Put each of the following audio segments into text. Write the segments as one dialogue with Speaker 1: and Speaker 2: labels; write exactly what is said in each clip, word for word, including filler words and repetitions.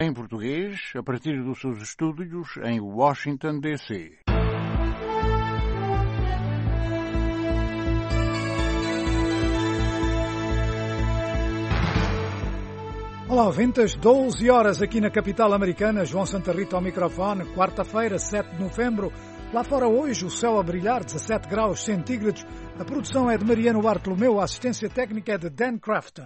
Speaker 1: Em português, a partir dos seus estúdios em Washington, D C
Speaker 2: Olá, ouvintes, doze horas aqui na capital americana, João Santa Rita ao microfone, quarta-feira, sete de novembro. Lá fora hoje, o céu a brilhar, dezassete graus centígrados. A produção é de Mariano Bartolomeu, a assistência técnica é de Dan Crafton.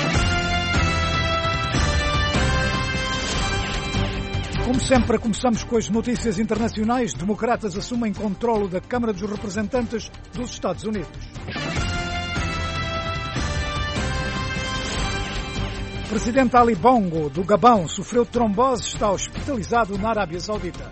Speaker 2: Como sempre, começamos com as notícias internacionais. Democratas assumem controlo da Câmara dos Representantes dos Estados Unidos. Presidente Ali Bongo, do Gabão, sofreu trombose e está hospitalizado na Arábia Saudita.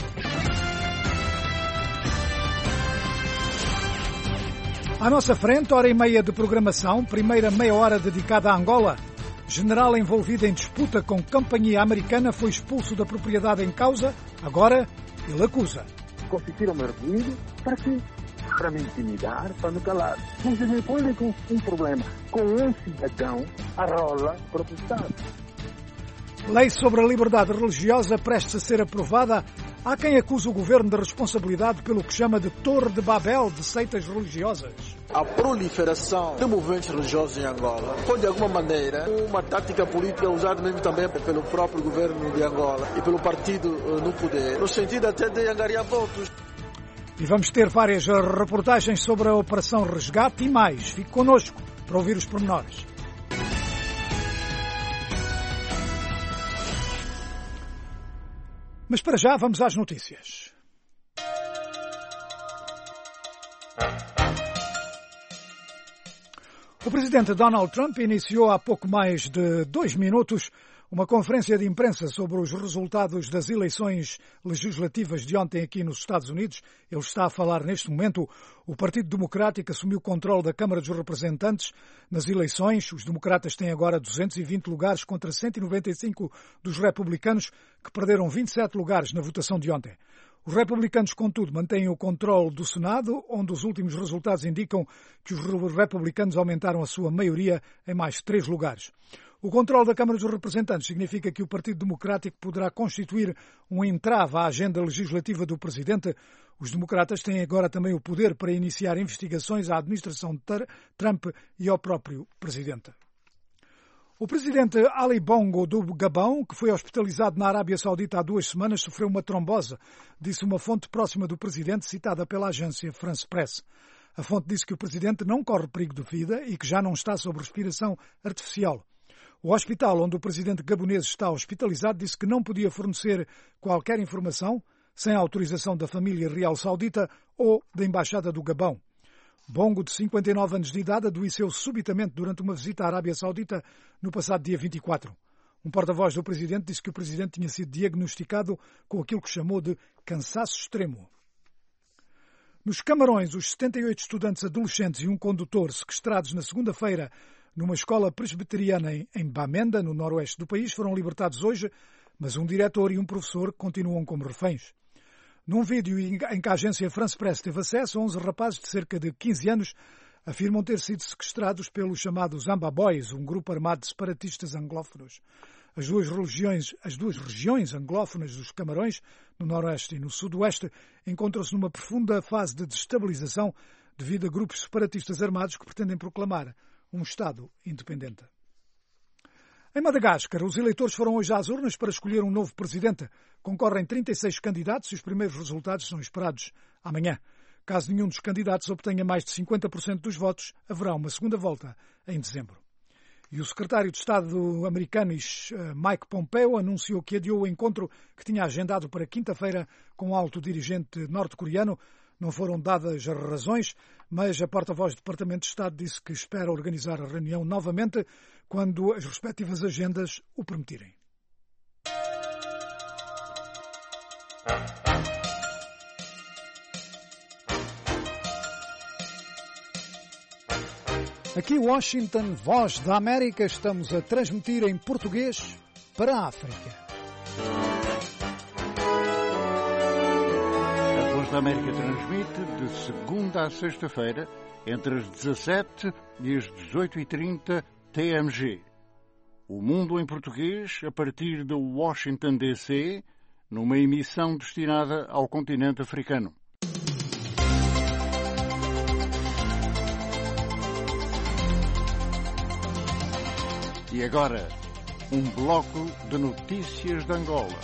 Speaker 2: À nossa frente, hora e meia de programação, primeira meia hora dedicada a Angola. General envolvido em disputa com companhia americana foi expulso da propriedade em causa. Agora, ele acusa.
Speaker 3: Conseguiram me reunir para quê? Para me intimidar, para me calar. Mas me põe com um problema. Com um cidadão, a rola protestado.
Speaker 2: Lei sobre a liberdade religiosa prestes a ser aprovada. Há quem acuse o governo de responsabilidade pelo que chama de Torre de Babel de seitas religiosas.
Speaker 4: A proliferação de movimentos religiosos em Angola foi, de alguma maneira, uma tática política usada mesmo também pelo próprio governo de Angola e pelo partido no poder, no sentido até de angariar votos.
Speaker 2: E vamos ter várias reportagens sobre a Operação Resgate e mais. Fique connosco para ouvir os pormenores. Mas para já vamos às notícias. O presidente Donald Trump iniciou há pouco mais de dois minutos uma conferência de imprensa sobre os resultados das eleições legislativas de ontem aqui nos Estados Unidos. Ele está a falar neste momento. O Partido Democrático assumiu o controle da Câmara dos Representantes nas eleições. Os democratas têm agora duzentos e vinte lugares contra cento e noventa e cinco dos republicanos, que perderam vinte e sete lugares na votação de ontem. Os republicanos, contudo, mantêm o controle do Senado, onde os últimos resultados indicam que os republicanos aumentaram a sua maioria em mais três lugares. O controle da Câmara dos Representantes significa que o Partido Democrático poderá constituir um entrave à agenda legislativa do Presidente. Os democratas têm agora também o poder para iniciar investigações à administração de Trump e ao próprio Presidente. O presidente Ali Bongo, do Gabão, que foi hospitalizado na Arábia Saudita há duas semanas, sofreu uma trombose, disse uma fonte próxima do presidente, citada pela agência France Press. A fonte disse que o presidente não corre perigo de vida e que já não está sob respiração artificial. O hospital onde o presidente gabonês está hospitalizado disse que não podia fornecer qualquer informação sem a autorização da família real saudita ou da Embaixada do Gabão. Bongo, de cinquenta e nove anos de idade, adoeceu subitamente durante uma visita à Arábia Saudita no passado dia vinte e quatro. Um porta-voz do presidente disse que o presidente tinha sido diagnosticado com aquilo que chamou de cansaço extremo. Nos Camarões, os setenta e oito estudantes adolescentes e um condutor sequestrados na segunda-feira numa escola presbiteriana em Bamenda, no noroeste do país, foram libertados hoje, mas um diretor e um professor continuam como reféns. Num vídeo em que a agência France Press teve acesso, onze rapazes de cerca de quinze anos afirmam ter sido sequestrados pelos chamados Amba Boys, um grupo armado de separatistas anglófonos. As duas, religiões, as duas regiões anglófonas dos Camarões, no noroeste e no sudoeste, encontram-se numa profunda fase de destabilização devido a grupos separatistas armados que pretendem proclamar um Estado independente. Em Madagascar, os eleitores foram hoje às urnas para escolher um novo presidente. Concorrem trinta e seis candidatos e os primeiros resultados são esperados amanhã. Caso nenhum dos candidatos obtenha mais de cinquenta por cento dos votos, haverá uma segunda volta em dezembro. E o secretário de Estado americano Mike Pompeo anunciou que adiou o encontro que tinha agendado para quinta-feira com o alto dirigente norte-coreano. Não foram dadas as razões, mas a porta-voz do Departamento de Estado disse que espera organizar a reunião novamente quando as respectivas agendas o permitirem. Aqui Washington, Voz da América, estamos a transmitir em português para a África.
Speaker 1: A Voz da América transmite de segunda a sexta-feira, entre as dezassete e as dezoito e trinta T M G. O Mundo em Português, a partir de Washington, D C, numa emissão destinada ao continente africano. E agora, um bloco de notícias de Angola.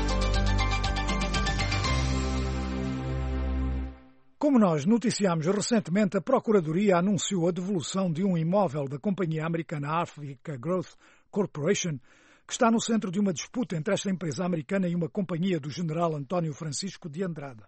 Speaker 2: Como nós noticiámos recentemente, a Procuradoria anunciou a devolução de um imóvel da companhia americana Africa Growth Corporation, que está no centro de uma disputa entre esta empresa americana e uma companhia do general António Francisco de Andrade.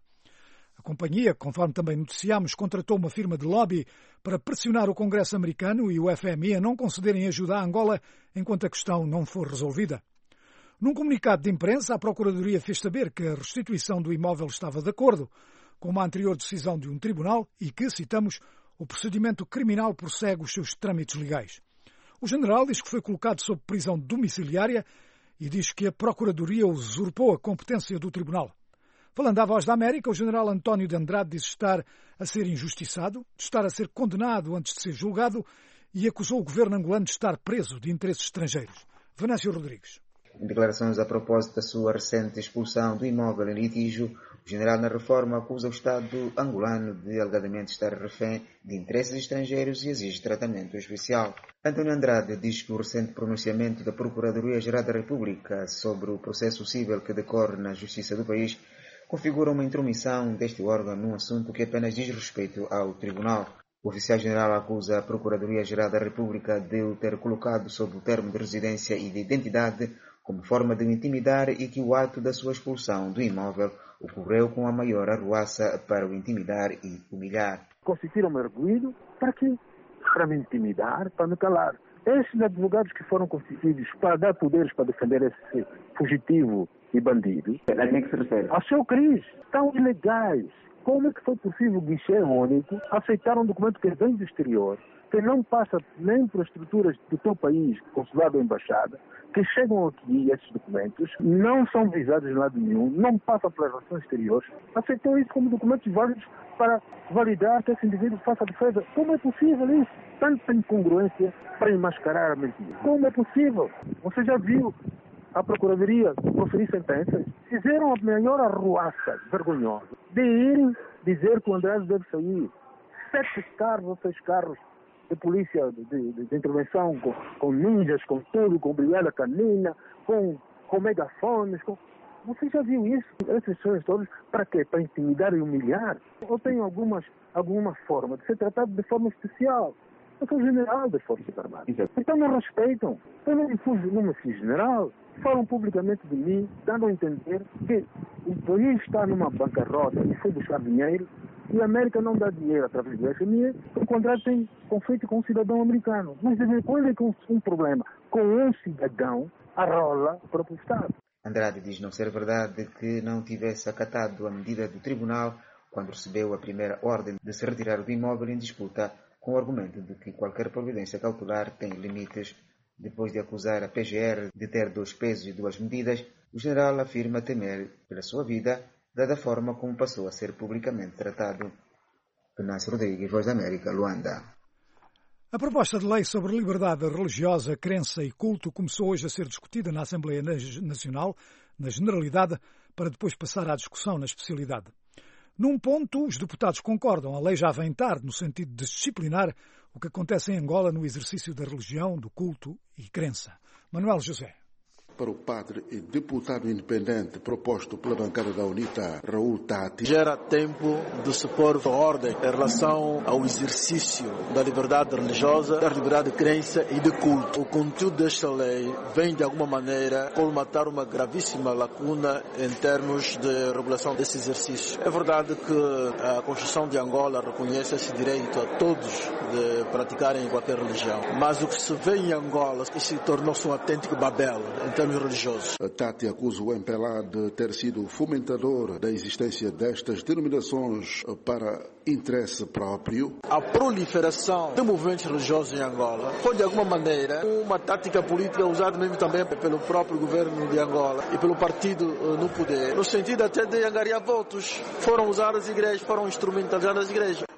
Speaker 2: A companhia, conforme também noticiámos, contratou uma firma de lobby para pressionar o Congresso americano e o F M I a não concederem ajuda a Angola enquanto a questão não for resolvida. Num comunicado de imprensa, a Procuradoria fez saber que a restituição do imóvel estava de acordo com uma anterior decisão de um tribunal e que, citamos, o procedimento criminal prossegue os seus trâmites legais. O general diz que foi colocado sob prisão domiciliária e diz que a Procuradoria usurpou a competência do tribunal. Falando à Voz da América, o general António de Andrade diz estar a ser injustiçado, de estar a ser condenado antes de ser julgado e acusou o governo angolano de estar preso de interesses estrangeiros. Venâncio Rodrigues.
Speaker 5: Em declarações a propósito da sua recente expulsão do imóvel em litígio, o general na reforma acusa o Estado angolano de alegadamente estar refém de interesses estrangeiros e exige tratamento especial. António Andrade diz que o recente pronunciamento da Procuradoria-Geral da República sobre o processo civil que decorre na justiça do país configura uma intromissão deste órgão num assunto que apenas diz respeito ao tribunal. O oficial-general acusa a Procuradoria-Geral da República de o ter colocado sob o termo de residência e de identidade como forma de o intimidar e que o ato da sua expulsão do imóvel ocorreu com a maior arruaça para o intimidar e humilhar.
Speaker 3: Constituíram-me arguido para quê? Para me intimidar, para me calar. Esses advogados que foram constituídos para dar poderes para defender esse fugitivo e bandido,
Speaker 5: A quem é que se refere?
Speaker 3: ao seu cris, estão ilegais. Como é que foi possível o guichê único aceitar um documento que vem do exterior, que não passa nem por estruturas do teu país, consulado ou embaixada, que chegam aqui esses documentos, não são visados em lado nenhum, não passam pelas relações exteriores, aceitam isso como documentos válidos para validar que esse indivíduo faça a defesa. Como é possível isso? Tanta incongruência para enmascarar a mentira. Como é possível? Você já viu a Procuradoria proferir sentenças? Fizeram a maior arruaça vergonhosa de irem dizer que o Andrade deve sair. Sete carros ou seis carros de polícia de, de, de intervenção com, com ninjas, com tudo, com brigada canina, com, com megafones. Com... Você já viu isso? Essas coisas todas, para quê? Para intimidar e humilhar? Ou tem algumas, alguma forma de ser tratado de forma especial? Eu sou general das Forças Armadas. Então não respeitam. Eu não me fui, não me fiz general. Falam publicamente de mim, dando a entender que o país está numa bancarrota e foi buscar dinheiro e a América não dá dinheiro através do F M I, o contrato tem conflito com um cidadão americano. Mas de vez em quando é que um, um problema com um cidadão arrola para o Estado.
Speaker 5: Andrade diz não ser verdade que não tivesse acatado a medida do tribunal quando recebeu a primeira ordem de se retirar do imóvel em disputa, com o argumento de que qualquer providência cautelar tem limites. Depois de acusar a P G R de ter dois pesos e duas medidas, o general afirma temer pela sua vida, dada a forma como passou a ser publicamente tratado. Venâncio Rodrigues, Voz da América, Luanda.
Speaker 2: A proposta de lei sobre liberdade religiosa, crença e culto começou hoje a ser discutida na Assembleia Nacional, na generalidade, para depois passar à discussão na especialidade. Num ponto, os deputados concordam. A lei já vem tarde, no sentido de disciplinar o que acontece em Angola no exercício da religião, do culto e crença. Manuel José.
Speaker 6: Para o padre e deputado independente proposto pela bancada da UNITA, Raul Tati.
Speaker 4: Gera tempo de se pôr em ordem em relação ao exercício da liberdade religiosa, da liberdade de crença e de culto. O conteúdo desta lei vem, de alguma maneira, colmatar uma gravíssima lacuna em termos de regulação desse exercício. É verdade que a Constituição de Angola reconhece esse direito a todos de praticarem qualquer religião. Mas o que se vê em Angola, isso tornou-se um autêntico Babel, em termos religiosos.
Speaker 6: Tati acusa o M P L A de ter sido fomentador da existência destas denominações para interesse próprio.
Speaker 4: A proliferação de movimentos religiosos em Angola foi, de alguma maneira, uma tática política usada mesmo também pelo próprio governo de Angola e pelo partido no poder, no sentido até de angariar votos. Foram usadas as igrejas, foram instrumentalizadas as igrejas.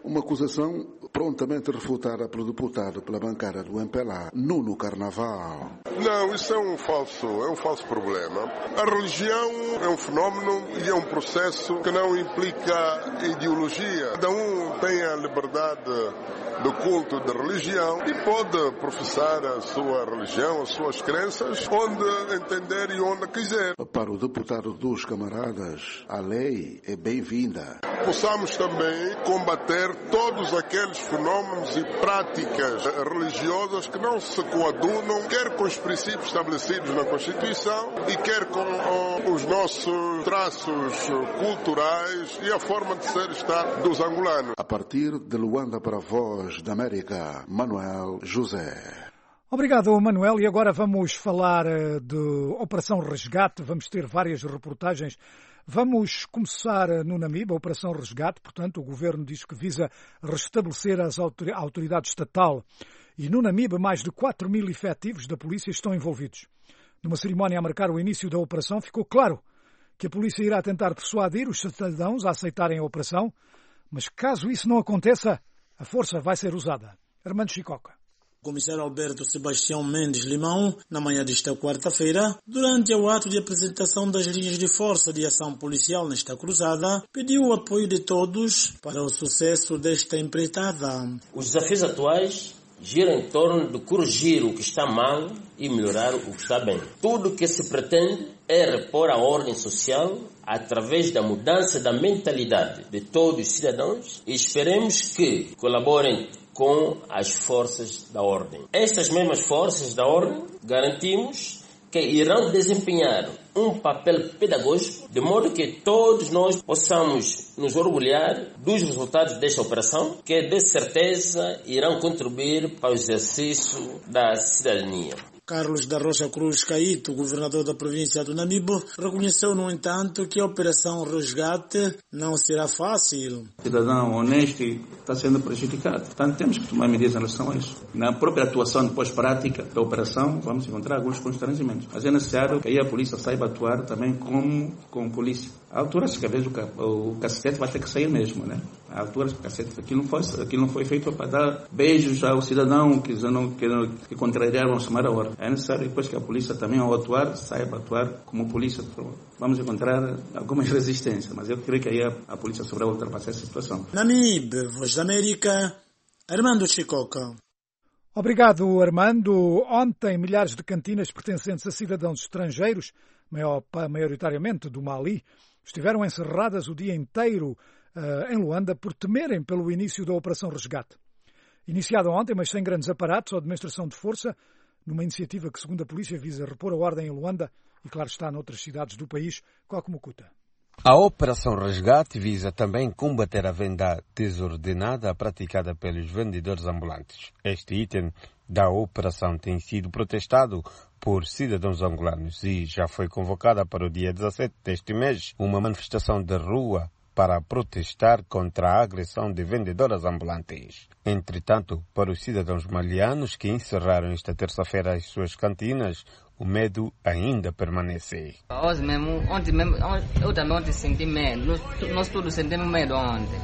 Speaker 6: Uma acusação prontamente refutada pelo deputado pela bancada do M P L A, Nuno Carnaval.
Speaker 7: Não, isso é um falso, é um falso problema. A religião é um fenómeno e é um processo que não implica ideologia. Cada um tem a liberdade do culto da religião e pode professar a sua religião, as suas crenças, onde entender e onde quiser.
Speaker 6: Para o deputado dos camaradas, a lei é bem-vinda.
Speaker 7: Possamos também combater todos aqueles fenómenos e práticas religiosas que não se coadunam, quer com os princípios estabelecidos na Constituição e quer com os nossos traços culturais e a forma de ser e estar dos angolanos.
Speaker 6: A partir de Luanda para a Voz da América, Manuel José.
Speaker 2: Obrigado, Manuel. E agora vamos falar de Operação Resgate. Vamos ter várias reportagens. Vamos começar no Namibe, a Operação Resgate. Portanto, o governo diz que visa restabelecer as autor- a autoridade estatal. E no Namibe, mais de quatro mil efetivos da polícia estão envolvidos. Numa cerimónia a marcar o início da operação, ficou claro que a polícia irá tentar persuadir os cidadãos a aceitarem a operação, mas caso isso não aconteça, a força vai ser usada. Armando Chicoca.
Speaker 8: O comissário Alberto Sebastião Mendes Limão, na manhã desta quarta-feira, durante o ato de apresentação das linhas de força de ação policial nesta cruzada, pediu o apoio de todos para o sucesso desta empreitada.
Speaker 9: Os desafios atuais giram em torno de corrigir o que está mal e melhorar o que está bem. Tudo o que se pretende é repor a ordem social através da mudança da mentalidade de todos os cidadãos e esperemos que colaborem com as forças da ordem. Estas mesmas forças da ordem garantimos que irão desempenhar um papel pedagógico, de modo que todos nós possamos nos orgulhar dos resultados desta operação, que de certeza irão contribuir para o exercício da cidadania.
Speaker 8: Carlos da Rocha Cruz Caíto, governador da província do Namibe, reconheceu, no entanto, que a Operação Resgate não será fácil.
Speaker 10: O cidadão honesto está sendo prejudicado. Portanto, temos que tomar medidas em relação a isso. Na própria atuação depois prática da operação, vamos encontrar alguns constrangimentos. Mas é necessário que aí a polícia saiba atuar também como, como polícia. A altura, se talvez o, o cacete vai ter que sair mesmo, né? A altura do cacete, aquilo não foi, aquilo não foi feito para dar beijos ao cidadão que, que, que contrariaram a chamar a hora. É necessário depois que a polícia também, ao atuar, saiba atuar como polícia. Vamos encontrar algumas resistências, mas eu creio que aí a, a polícia saberá ultrapassar essa situação.
Speaker 8: Namibe, Voz da América, Armando Chicoca.
Speaker 2: Obrigado, Armando. Ontem, milhares de cantinas pertencentes a cidadãos estrangeiros, maior, maioritariamente do Mali, estiveram encerradas o dia inteiro uh, em Luanda por temerem pelo início da Operação Resgate. Iniciada ontem, mas sem grandes aparatos ou demonstração de força, numa iniciativa que, segundo a polícia, visa repor a ordem em Luanda e, claro está, noutras cidades do país, como Cuta.
Speaker 11: A Operação Resgate visa também combater a venda desordenada praticada pelos vendedores ambulantes. Este item da operação tem sido protestado por cidadãos angolanos e já foi convocada para o dia dezassete deste mês uma manifestação de rua para protestar contra a agressão de vendedoras ambulantes. Entretanto, para os cidadãos malianos que encerraram esta terça-feira as suas cantinas, o medo ainda permanece.
Speaker 12: Hoje mesmo, ontem mesmo, eu também ontem senti medo. Nós, nós todos sentimos medo ontem.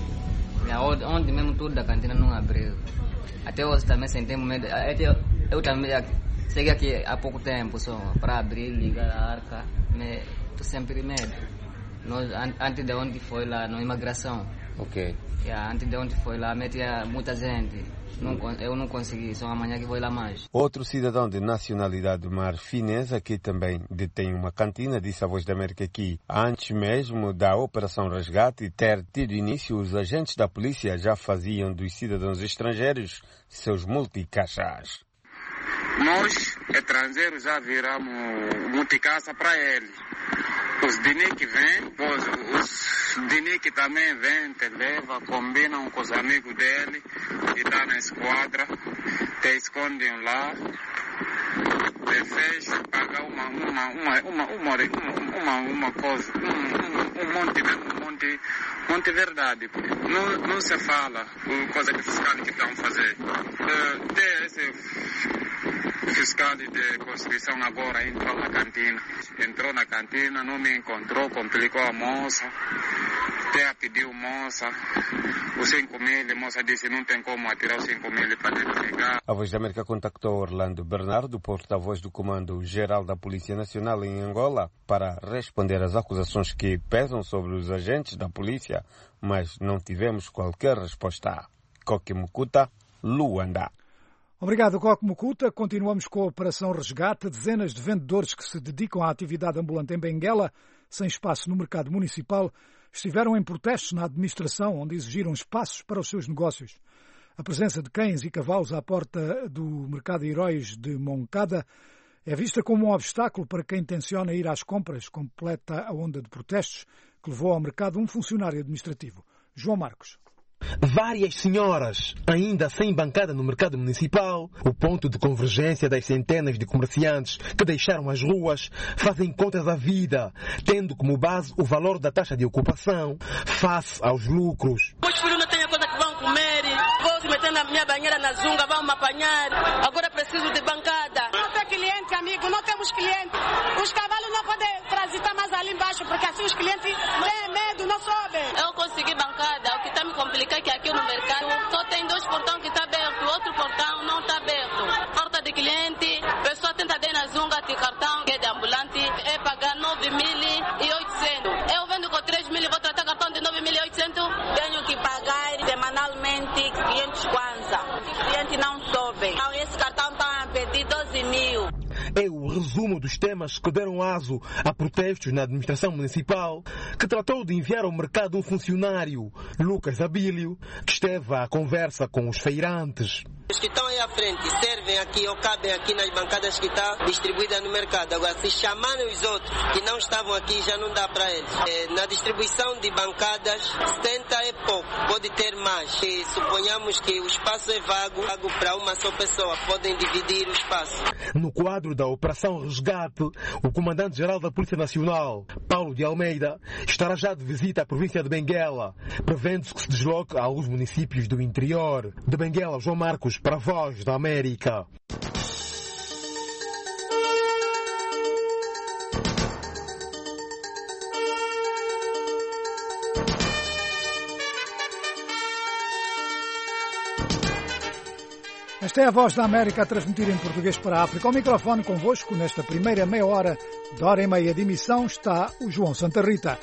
Speaker 12: Ontem mesmo tudo da cantina não abriu. Até hoje também sentimos medo. Até eu, eu também cheguei aqui há pouco tempo só para abrir, ligar a arca. Mas estou sempre medo. Nós, antes de ontem foi lá na imigração.
Speaker 11: Ok.
Speaker 12: Yeah, antes de ontem foi lá, metia muita gente. Não, eu não consegui, só amanhã que vou lá mais.
Speaker 11: Outro cidadão de nacionalidade marfinesa que também detém uma cantina disse à Voz da América que antes mesmo da Operação Resgate ter tido início, os agentes da polícia já faziam dos cidadãos estrangeiros seus multicaixas.
Speaker 13: Nós, estrangeiros, já viramos multicaixa para eles. Os dinheiro que vêm, os dinheiro que também vêm, te leva, combinam com os amigos dele e tá na esquadra, te escondem lá, te fecham, paga uma, uma, uma, uma, uma, uma, uma coisa, um, um, um monte, um monte, um monte de verdade. Não, não se fala coisa que fiscal que estão fazendo. Uh, tem esse fiscal de Constituição agora entrou na cantina. Entrou na cantina, não me encontrou, complicou a moça. Até pediu moça. os cinco mil, a moça disse não tem como atirar os cinco mil para identificar.
Speaker 11: A Voz da América contactou Orlando Bernardo, porta-voz do Comando-Geral da Polícia Nacional em Angola, para responder às acusações que pesam sobre os agentes da polícia, mas não tivemos qualquer resposta. Coque Mukuta, Luanda.
Speaker 2: Obrigado, Coque Mukuta. Continuamos com a Operação Resgate. Dezenas de vendedores que se dedicam à atividade ambulante em Benguela, sem espaço no mercado municipal, estiveram em protestos na administração, onde exigiram espaços para os seus negócios. A presença de cães e cavalos à porta do Mercado Heróis de Moncada é vista como um obstáculo para quem tenciona ir às compras. Completa a onda de protestos que levou ao mercado um funcionário administrativo. João Marcos.
Speaker 14: Várias senhoras, ainda sem bancada no mercado municipal, o ponto de convergência das centenas de comerciantes que deixaram as ruas, fazem contas à vida, tendo como base o valor da taxa de ocupação face aos lucros.
Speaker 15: Os filhos não têm coisa que vão comer, vou se meter na minha banheira na zunga, vão me apanhar, agora preciso de bancada.
Speaker 16: Não tem cliente, amigo, não temos cliente. Os cavalos não podem transitar mais ali embaixo, porque assim os clientes têm medo, não sobem.
Speaker 15: Eu consegui bancada, o que está me complicando é que aqui no mercado só tem dois portões que está aberto, o outro portão não está aberto. Porta de cliente, pessoa tenta dar na zunga de cartão, que é de ambulante, é pagar nove mil e oitocentos. Eu vendo com três mil e vou tratar cartão de nove mil e oitocentos.
Speaker 16: Tenho que pagar semanalmente quinhentos kwanza. Os clientes não sobem. Então, esse cartão está a pedir doze mil.
Speaker 14: É o resumo dos temas que deram aso a protestos na administração municipal, que tratou de enviar ao mercado um funcionário, Lucas Abílio, que esteve à conversa com os feirantes.
Speaker 17: Os que estão aí à frente servem aqui ou cabem aqui nas bancadas que estão distribuídas no mercado. Agora, se chamarem os outros que não estavam aqui, já não dá para eles. É, na distribuição de bancadas, setenta é pouco, pode ter mais. E suponhamos que o espaço é vago, vago para uma só pessoa, podem dividir o espaço.
Speaker 14: No quadro da Operação Resgate, o Comandante-Geral da Polícia Nacional, Paulo de Almeida, estará já de visita à província de Benguela, prevendo-se que se desloque a alguns municípios do interior. De Benguela, João Marcos, para a Voz da América.
Speaker 2: Esta é a Voz da América a transmitir em português para a África. Ao microfone convosco, nesta primeira meia hora, de hora e meia de emissão, está o João Santa Rita.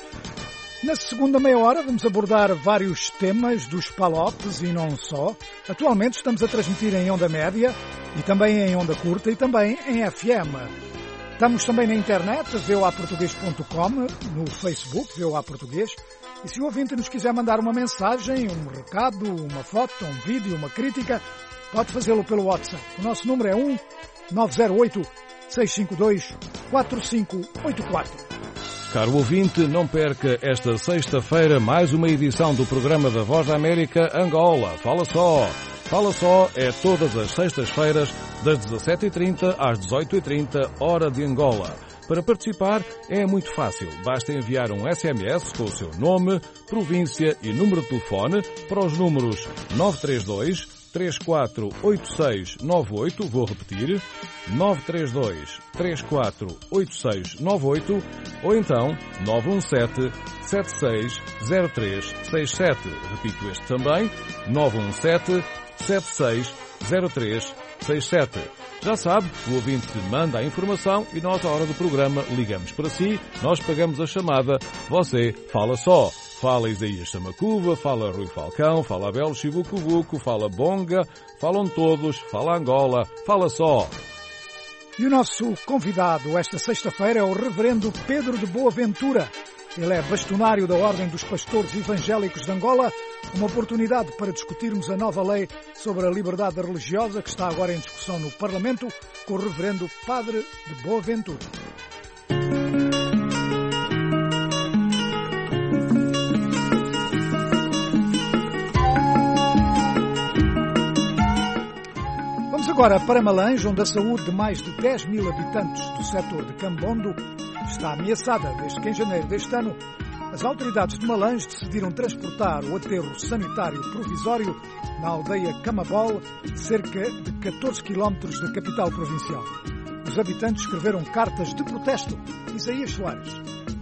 Speaker 2: Na segunda meia hora vamos abordar vários temas dos Palopes e não só. Atualmente estamos a transmitir em onda média e também em onda curta e também em F M. Estamos também na internet, v o a português ponto com, no Facebook, V O A Português. E se o ouvinte nos quiser mandar uma mensagem, um recado, uma foto, um vídeo, uma crítica, pode fazê-lo pelo WhatsApp. O nosso número é um nove zero oito, seis cinco dois, quatro cinco oito quatro.
Speaker 18: Caro ouvinte, não perca esta sexta-feira mais uma edição do programa da Voz da América Angola. Fala só! Fala só é todas as sextas-feiras, das dezassete e trinta às dezoito e trinta, hora de Angola. Para participar é muito fácil. Basta enviar um S M S com o seu nome, província e número de telefone para os números nove três dois, três quatro oito seis nove oito, vou repetir, nove três dois, três quatro oito seis nove oito, ou então nove um sete, sete seis zero três seis sete. Repito este também, nove um sete, sete seis zero três seis sete. Já sabe, o ouvinte manda a informação e nós, à hora do programa, ligamos para si, nós pagamos a chamada, você fala só. Fala Isaías Samacuva, fala Rui Falcão, fala Abel Chivucuvuco, fala Bonga, falam todos, fala Angola, fala só.
Speaker 2: E o nosso convidado esta sexta-feira é o reverendo Pedro de Boaventura. Ele é bastonário da Ordem dos Pastores Evangélicos de Angola, uma oportunidade para discutirmos a nova lei sobre a liberdade religiosa que está agora em discussão no Parlamento com o reverendo Padre de Boaventura. Vamos agora para Malange, onde a saúde de mais de dez mil habitantes do setor de Cambondo está ameaçada desde que em janeiro deste ano as autoridades de Malange decidiram transportar o aterro sanitário provisório na aldeia Camabol, cerca de catorze quilómetros da capital provincial. Os habitantes escreveram cartas de protesto. Isaías Soares.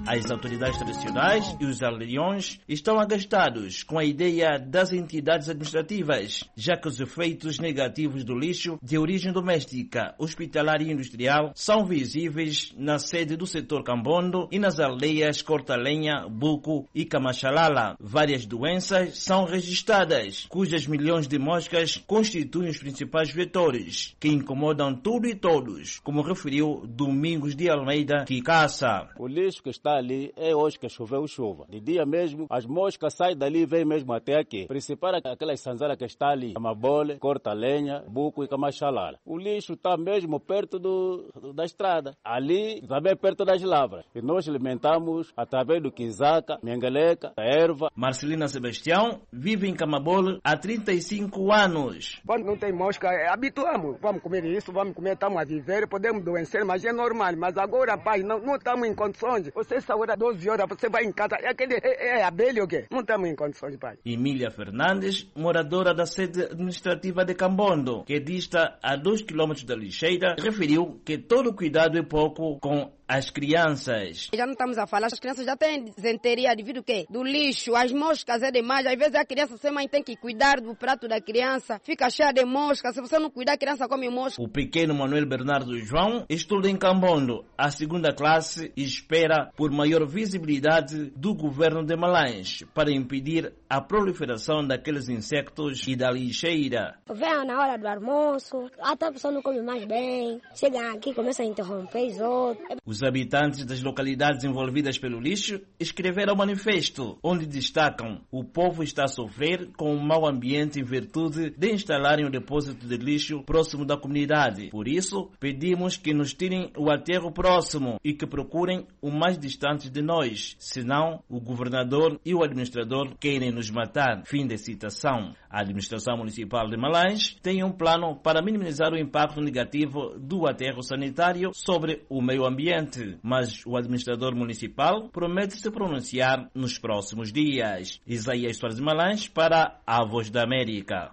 Speaker 19: As autoridades tradicionais e os aldeões estão agastados com a ideia das entidades administrativas, já que os efeitos negativos do lixo de origem doméstica, hospitalar e industrial são visíveis na sede do setor Cambondo e nas aldeias Cortalenha, Buco e Camachalala. Várias doenças são registradas, cujas milhões de moscas constituem os principais vetores, que incomodam tudo e todos, como referiu Domingos de Almeida Kikassa.
Speaker 20: O lixo que está ali é hoje que choveu chuva. De dia mesmo, as moscas saem dali e vêm mesmo até aqui. Principal aquela sanzara que está ali, Amabole, Cortalenha, Buco e Camachalala. O lixo está mesmo perto do, da estrada. Ali, também perto das lavras. E nós alimentamos através do quizaca, mengeleca, da erva.
Speaker 19: Marcelina Sebastião vive em Camabole há trinta e cinco anos.
Speaker 21: Quando não tem mosca, habituamos. Vamos comer isso, vamos comer, estamos a viver, podemos doencer, mas é normal. Mas agora, pai, não, não estamos em condições. Você saúde doze horas, você vai em casa, é aquele é, é abelha ou quê? Não estamos em condições, pai.
Speaker 19: Emília Fernandes, moradora da sede administrativa de Cambondo, que dista a dois quilômetros da lixeira, referiu que todo cuidado é pouco com as crianças.
Speaker 22: Já não estamos a falar, as crianças já têm desenteria devido ao quê? Do lixo, as moscas é demais. Às vezes a criança, você mãe tem que cuidar do prato da criança, fica cheia de moscas. Se você não cuidar, a criança come mosca.
Speaker 19: O pequeno Manuel Bernardo João estuda em Cambondo, a segunda classe, e espera por maior visibilidade do governo de Malães para impedir a proliferação daqueles insectos e da lixeira.
Speaker 23: Vem na hora do almoço, até a pessoa não come mais bem, chega aqui e começa a interromper os outros.
Speaker 19: Os habitantes das localidades envolvidas pelo lixo escreveram um manifesto onde destacam o povo está a sofrer com um mau ambiente em virtude de instalarem um depósito de lixo próximo da comunidade. Por isso, pedimos que nos tirem o aterro próximo e que procurem o mais distante de nós, senão o governador e o administrador querem nos matar. Fim de citação. A administração municipal de Malães tem um plano para minimizar o impacto negativo do aterro sanitário sobre o meio ambiente, mas o administrador municipal promete se pronunciar nos próximos dias. Isaías Soares de Malães para a Voz da América.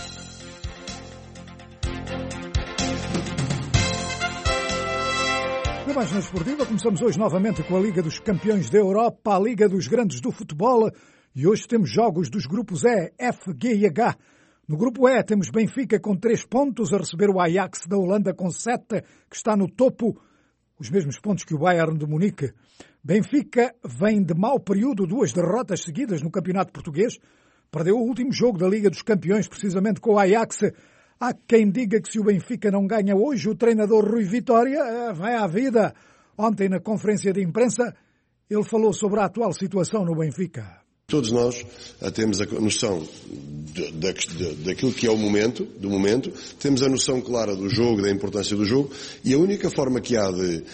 Speaker 2: Na página esportiva, começamos hoje novamente com a Liga dos Campeões da Europa, a Liga dos Grandes do Futebol, e hoje temos jogos dos grupos E, F, G e H. No grupo E temos Benfica com três pontos a receber o Ajax da Holanda com sete, que está no topo, os mesmos pontos que o Bayern de Munique. Benfica vem de mau período, duas derrotas seguidas no Campeonato Português. Perdeu o último jogo da Liga dos Campeões, precisamente com o Ajax. Há quem diga que se o Benfica não ganha hoje, o treinador Rui Vitória vai à vida. Ontem, na conferência de imprensa, ele falou sobre a atual situação no Benfica.
Speaker 24: Todos nós temos a noção de, de, de, daquilo que é o momento, do momento, temos a noção clara do jogo, da importância do jogo, e a única forma que há de,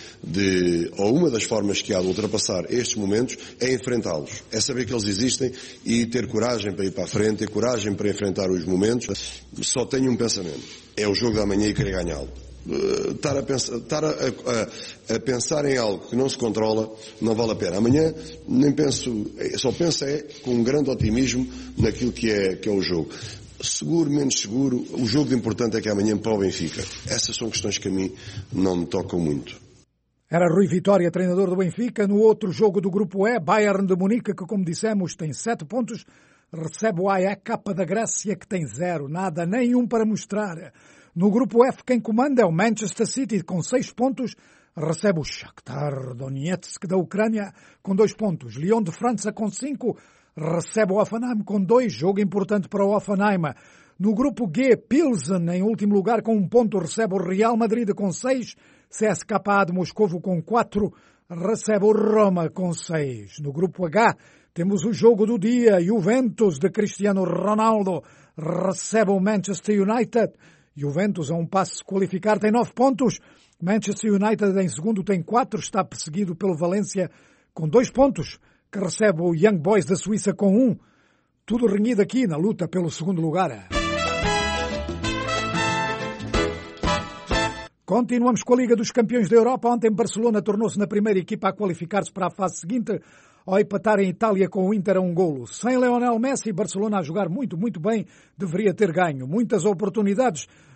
Speaker 24: de ou uma das formas que há de ultrapassar estes momentos é enfrentá-los. É saber que eles existem e ter coragem para ir para a frente, ter coragem para enfrentar os momentos. Só tenho um pensamento, é o jogo da manhã e querer ganhá-lo. Estar, a pensar, estar a, a, a pensar em algo que não se controla não vale a pena. Amanhã nem penso, só penso é com um grande otimismo naquilo que é, que é o jogo. Seguro, menos seguro, o jogo de importante é que amanhã para o Benfica. Essas são questões que a mim não me tocam muito.
Speaker 2: Era Rui Vitória, treinador do Benfica. No outro jogo do grupo E, Bayern de Munique, que como dissemos tem sete pontos, recebe o A E K da Grécia, que tem zero, nada, nenhum para mostrar. No grupo F, quem comanda é o Manchester City, com seis pontos, recebe o Shakhtar Donetsk da Ucrânia, com dois pontos. Lyon de França, com cinco, recebe o Hoffenheim, com dois, jogo importante para o Hoffenheim. No grupo G, Pilsen, em último lugar, com um ponto, recebe o Real Madrid, com seis. C S K A de Moscovo, com quatro, recebe o Roma, com seis. No grupo H, temos o jogo do dia, Juventus de Cristiano Ronaldo, recebe o Manchester United. Juventus, a um passo de se qualificar, tem nove pontos. Manchester United, em segundo, tem quatro. Está perseguido pelo Valência, com dois pontos, que recebe o Young Boys da Suíça, com um. Tudo renhido aqui na luta pelo segundo lugar. Continuamos com a Liga dos Campeões da Europa. Ontem, Barcelona tornou-se na primeira equipa a qualificar-se para a fase seguinte, ao empatar em Itália com o Inter a um golo. Sem Lionel Messi, Barcelona a jogar muito, muito bem, deveria ter ganho. Muitas oportunidades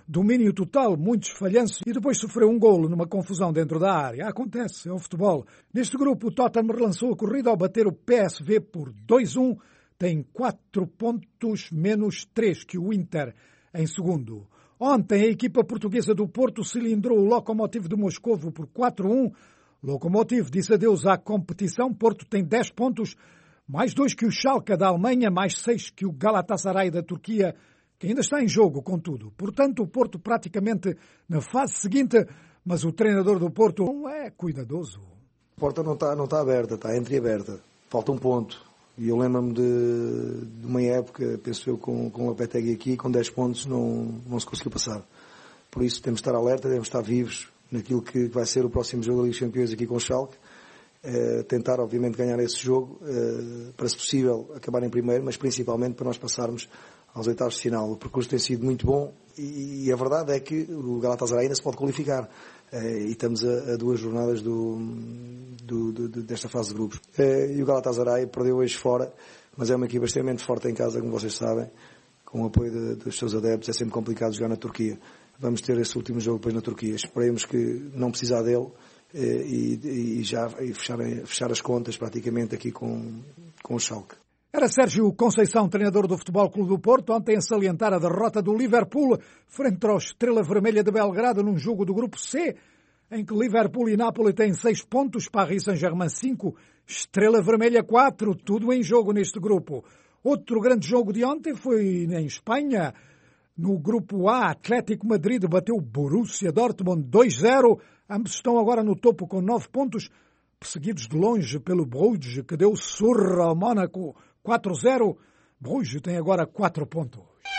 Speaker 2: domínio total, muitos falhanços e depois sofreu um golo numa confusão dentro da área. Acontece, é o futebol. Neste grupo, o Tottenham relançou a corrida ao bater o P S V por dois a um. Tem quatro pontos menos três que o Inter em segundo. Ontem, a equipa portuguesa do Porto cilindrou o Lokomotiv de Moscovo por quatro a um. Lokomotiv disse adeus à competição. Porto tem dez pontos, mais dois que o Schalke da Alemanha, mais seis que o Galatasaray da Turquia, que ainda está em jogo, contudo. Portanto, o Porto praticamente na fase seguinte, mas o treinador do Porto não é cuidadoso.
Speaker 1: A porta não está, não está aberta, está entreaberta. Falta um ponto. E eu lembro-me de, de uma época, penso eu, com, com o Lopetegui aqui, com dez pontos não, não se conseguiu passar. Por isso temos de estar alerta, devemos estar vivos naquilo que vai ser o próximo jogo da Liga dos Campeões aqui com o Schalke. Uh, tentar, obviamente, ganhar esse jogo, uh, para, se possível, acabar em primeiro, mas principalmente para nós passarmos aos oitavos de final. O percurso tem sido muito bom e, e a verdade é que o Galatasaray ainda se pode qualificar. Uh, e estamos a, a duas jornadas do, do, do, desta fase de grupos. Uh, e o Galatasaray perdeu hoje fora, mas é uma equipa extremamente forte em casa, como vocês sabem, com o apoio de, dos seus adeptos. É sempre complicado jogar na Turquia. Vamos ter esse último jogo depois na Turquia. Esperemos que não precisar dele uh, e, e já e fechar, fechar as contas praticamente aqui com, com o Schalke.
Speaker 2: Era Sérgio Conceição, treinador do Futebol Clube do Porto, ontem a salientar a derrota do Liverpool frente ao Estrela Vermelha de Belgrado num jogo do Grupo C, em que Liverpool e Nápoles têm seis pontos, Paris Saint-Germain cinco, Estrela Vermelha quatro, tudo em jogo neste grupo. Outro grande jogo de ontem foi em Espanha. No Grupo A, Atlético Madrid bateu Borussia Dortmund dois a zero. Ambos estão agora no topo com nove pontos, perseguidos de longe pelo Bruges, que deu surra ao Mónaco quatro a zero. Bruges tem agora quatro pontos.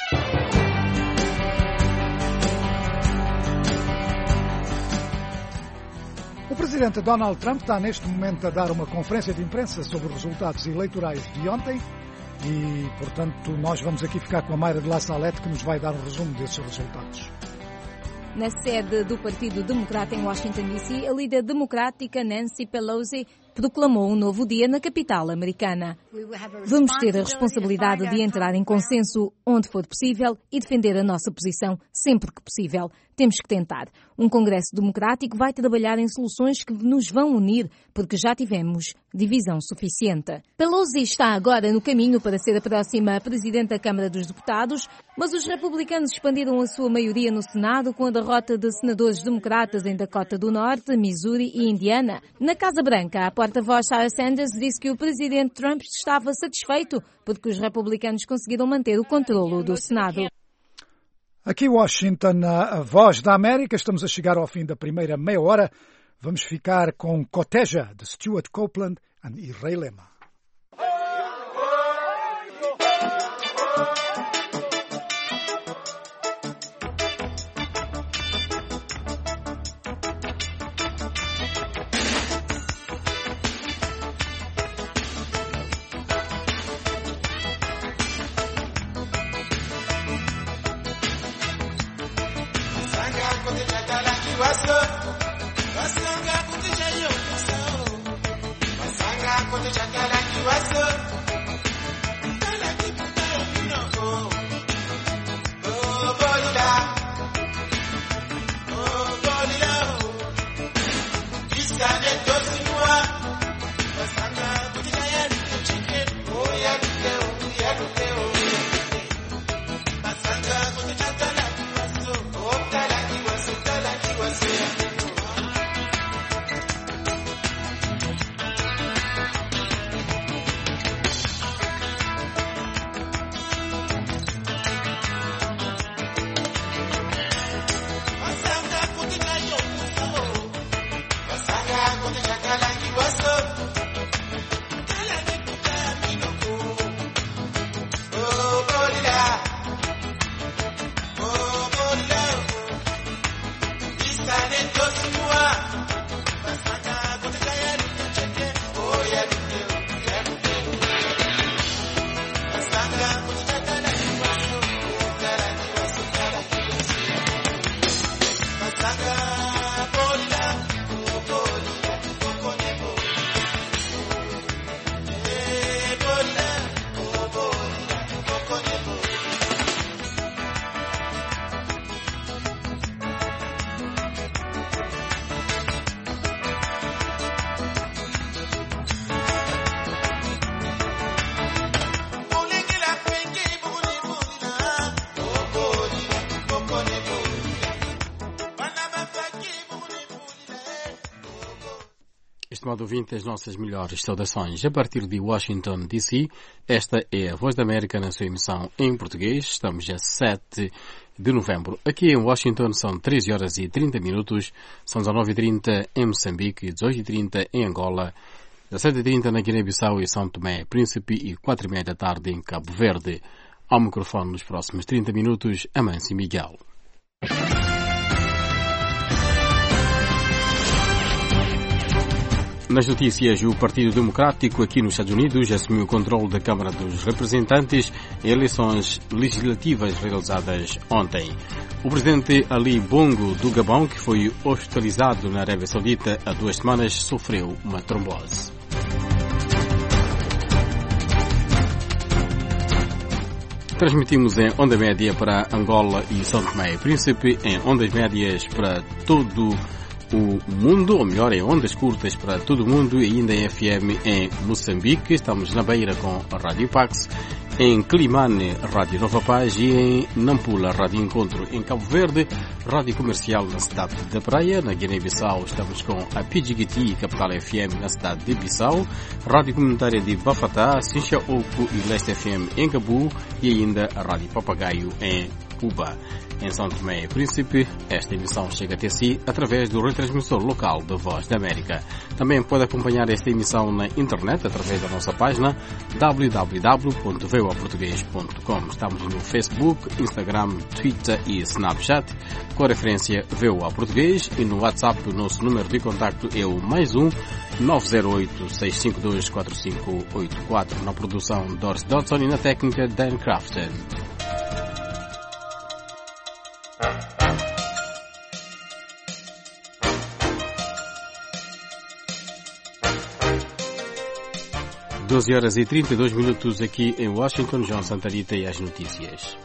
Speaker 2: O presidente Donald Trump está neste momento a dar uma conferência de imprensa sobre os resultados eleitorais de ontem e, portanto, nós vamos aqui ficar com a Mayra de La Salette, que nos vai dar um resumo desses resultados.
Speaker 3: Na sede do Partido Democrata em Washington, D C, a líder democrática Nancy Pelosi proclamou um novo dia na capital americana. Vamos ter a responsabilidade de entrar em consenso onde for possível e defender a nossa posição sempre que possível. Temos que tentar. Um Congresso democrático vai trabalhar em soluções que nos vão unir, porque já tivemos divisão suficiente. Pelosi está agora no caminho para ser a próxima Presidente da Câmara dos Deputados, mas os republicanos expandiram a sua maioria no Senado com a derrota de senadores democratas em Dakota do Norte, Missouri e Indiana. Na Casa Branca, a porta-voz Sarah Sanders disse que o Presidente Trump estava satisfeito porque os republicanos conseguiram manter o controlo do Senado.
Speaker 2: Aqui Washington, a Voz da América, estamos a chegar ao fim da primeira meia hora. Vamos ficar com Coteja, de Stuart Copeland e Ray Lema.
Speaker 4: estimado ouvinte, as nossas melhores saudações. A partir de Washington, D C, esta é a Voz da América na sua emissão em português. Estamos a sete de novembro. Aqui em Washington são treze horas e trinta minutos, são dezanove e trinta em Moçambique, dezoito e trinta em Angola, dezassete e trinta na Guiné-Bissau e São Tomé, Príncipe e quatro e meia da tarde em Cabo Verde. Ao microfone nos próximos trinta minutos, Amâncio Miguel. Nas notícias, o Partido Democrático aqui nos Estados Unidos assumiu o controle da Câmara dos Representantes em eleições legislativas realizadas ontem. O presidente Ali Bongo do Gabão, que foi hospitalizado na Arábia Saudita há duas semanas, sofreu uma trombose. Transmitimos em onda média para Angola e São Tomé e Príncipe, em ondas médias para todo o mundo, ou melhor, em ondas curtas para todo o mundo, e ainda em F M em Moçambique. Estamos na Beira com a Rádio Pax, em Climane, Rádio Nova Paz, e em Nampula, Rádio Encontro em Cabo Verde, Rádio Comercial na cidade da Praia. Na Guiné-Bissau estamos com a Pidjigiti, Capital F M na cidade de Bissau, Rádio Comunitária de Bafatá, Sincha Oco e Leste F M em Cabu, e ainda a Rádio Papagaio em Cuba. Em São Tomé e Príncipe, esta emissão chega até si através do retransmissor local da Voz da América. Também pode acompanhar esta emissão na internet através da nossa página w w w ponto v o a português ponto com. Estamos no Facebook, Instagram, Twitter e Snapchat com a referência V O A Português, e no WhatsApp o nosso número de contacto é o mais um nove zero oito, seis cinco dois, quatro cinco oito quatro. Na produção Doris Dodson e na técnica Dan Crafton. doze horas e trinta e dois minutos aqui em Washington. João Santarita e as notícias.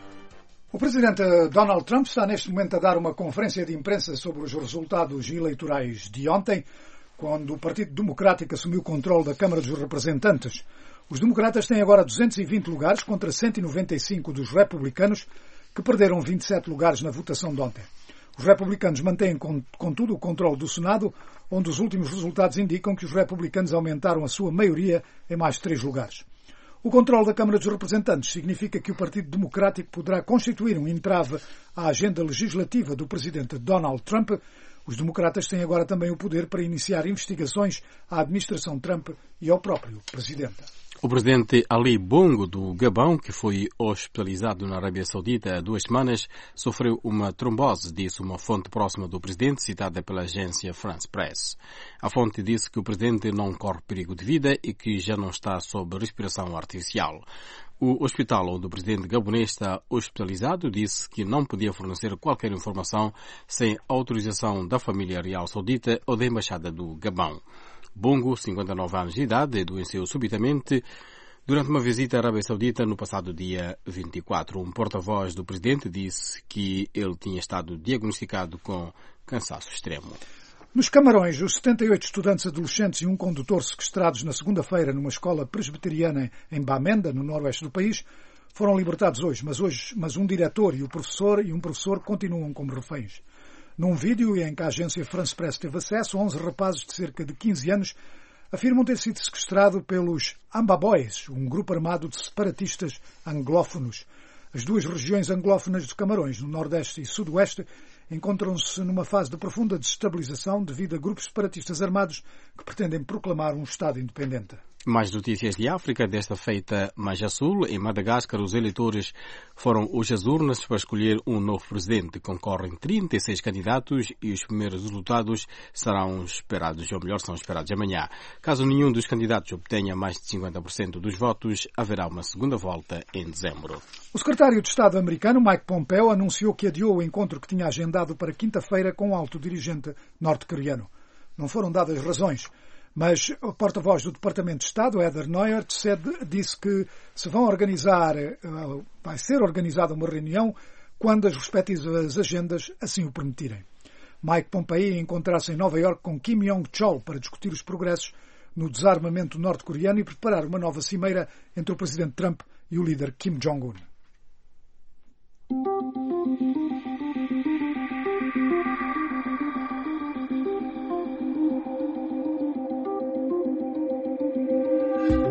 Speaker 2: O presidente Donald Trump está neste momento a dar uma conferência de imprensa sobre os resultados eleitorais de ontem, quando o Partido Democrático assumiu o controle da Câmara dos Representantes. Os democratas têm agora duzentos e vinte lugares contra cento e noventa e cinco dos republicanos, que perderam vinte e sete lugares na votação de ontem. Os republicanos mantêm, contudo, o controle do Senado, onde os últimos resultados indicam que os republicanos aumentaram a sua maioria em mais três lugares. O controle da Câmara dos Representantes significa que o Partido Democrático poderá constituir um entrave à agenda legislativa do presidente Donald Trump. Os democratas têm agora também o poder para iniciar investigações à administração Trump e ao próprio presidente.
Speaker 4: O presidente Ali Bongo do Gabão, que foi hospitalizado na Arábia Saudita há duas semanas, sofreu uma trombose, disse uma fonte próxima do presidente, citada pela agência France Press. A fonte disse que o presidente não corre perigo de vida e que já não está sob respiração artificial. O hospital onde o presidente gabonês está hospitalizado disse que não podia fornecer qualquer informação sem autorização da família real saudita ou da embaixada do Gabão. Bongo, cinquenta e nove anos de idade, adoeceu subitamente durante uma visita à Arábia Saudita no passado dia vinte e quatro. Um porta-voz do presidente disse que ele tinha estado diagnosticado com cansaço extremo.
Speaker 2: Nos Camarões, os setenta e oito estudantes adolescentes e um condutor sequestrados na segunda-feira numa escola presbiteriana em Bamenda, no noroeste do país, foram libertados hoje, mas, hoje, mas um diretor e, o professor, e um professor continuam como reféns. Num vídeo em que a agência France Press teve acesso, onze rapazes de cerca de quinze anos afirmam ter sido sequestrados pelos Amba Boys, um grupo armado de separatistas anglófonos. As duas regiões anglófonas dos Camarões, no Nordeste e Sudoeste, encontram-se numa fase de profunda desestabilização devido a grupos separatistas armados que pretendem proclamar um Estado independente.
Speaker 4: Mais notícias de África, desta feita mais a sul. Em Madagascar, os eleitores foram hoje às urnas para escolher um novo presidente. Concorrem trinta e seis candidatos e os primeiros resultados serão esperados, ou melhor, são esperados amanhã. Caso nenhum dos candidatos obtenha mais de cinquenta por cento dos votos, haverá uma segunda volta em dezembro.
Speaker 2: O secretário de Estado americano, Mike Pompeo, anunciou que adiou o encontro que tinha agendado para quinta-feira com o alto dirigente norte-coreano. Não foram dadas razões, mas o porta-voz do Departamento de Estado, Heather Nauert, disse que se vão organizar, vai ser organizada uma reunião quando as respectivas agendas assim o permitirem. Mike Pompeo encontrará-se em Nova Iorque com Kim Yong-chol para discutir os progressos no desarmamento norte-coreano e preparar uma nova cimeira entre o presidente Trump e o líder Kim Jong-un.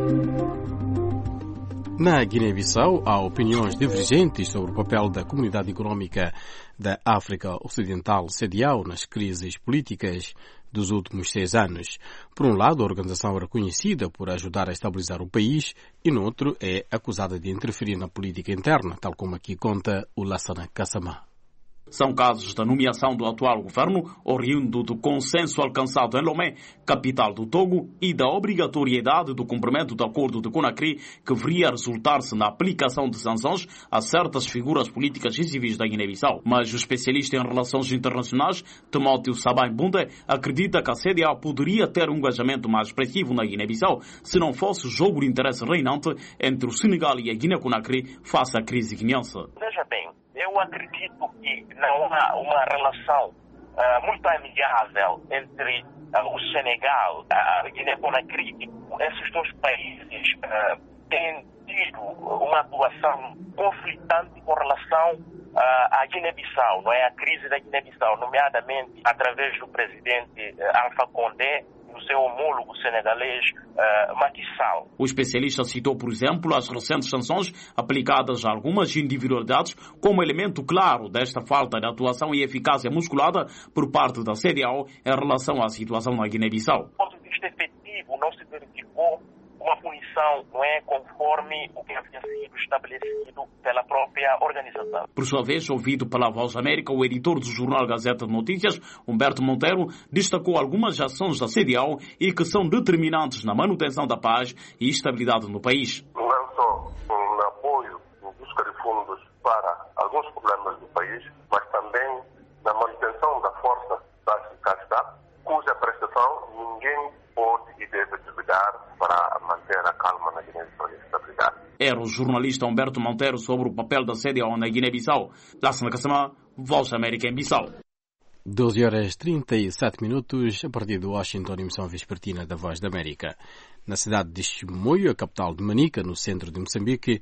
Speaker 4: Na Guiné-Bissau, há opiniões divergentes sobre o papel da Comunidade Económica da África Ocidental, C D A O, nas crises políticas dos últimos seis anos. Por um lado, a organização é reconhecida por ajudar a estabilizar o país e, no outro, é acusada de interferir na política interna, tal como aqui conta o Lassana Kassamá.
Speaker 5: São casos da nomeação do atual governo, oriundo do consenso alcançado em Lomé, capital do Togo, e da obrigatoriedade do cumprimento do acordo de Conakry, que viria a resultar-se na aplicação de sanções a certas figuras políticas e civis da Guiné-Bissau. Mas o especialista em relações internacionais, Timóteo Sabay Bunde, acredita que a C D A O poderia ter um engajamento mais expressivo na Guiné-Bissau se não fosse o jogo de interesse reinante entre o Senegal e a Guiné-Conakry face à crise guineense.
Speaker 6: Veja bem, eu acredito que não há uma relação uh, muito amigável entre uh, o Senegal e a Guiné-Conakry. Esses dois países uh, têm tido uma atuação conflitante com relação uh, à Guiné-Bissau, não é? A crise da Guiné-Bissau, nomeadamente através do presidente uh, Alpha Condé, o seu homólogo senegalês uh, Macky Sall.
Speaker 5: O especialista citou, por exemplo, as recentes sanções aplicadas a algumas individualidades como elemento claro desta falta de atuação e eficácia musculada por parte da C D A O em relação à situação na Guiné-Bissau.
Speaker 6: Do ponto de vista efetivo, não se verificou uma punição, não é, conforme o que havia sido estabelecido pela própria organização.
Speaker 5: Por sua vez, ouvido pela Voz América, o editor do jornal Gazeta de Notícias, Humberto Monteiro, destacou algumas ações da C D A O e que são determinantes na manutenção da paz e estabilidade no país.
Speaker 7: Não só um apoio em busca de fundos para alguns problemas do país, mas também na manutenção da força da eficácia, cuja prestação ninguém pode e deve duvidar para manter a calma na Guiné-Bissau e a estabilidade.
Speaker 5: Era o jornalista Humberto Monteiro sobre o papel da C D A O na Guiné-Bissau. Lassana Kassamá, Voz América em Bissau.
Speaker 4: doze horas e trinta e sete minutos, a partir de Washington, emissão vespertina da Voz da América. Na cidade de Chimoio, a capital de Manica, no centro de Moçambique,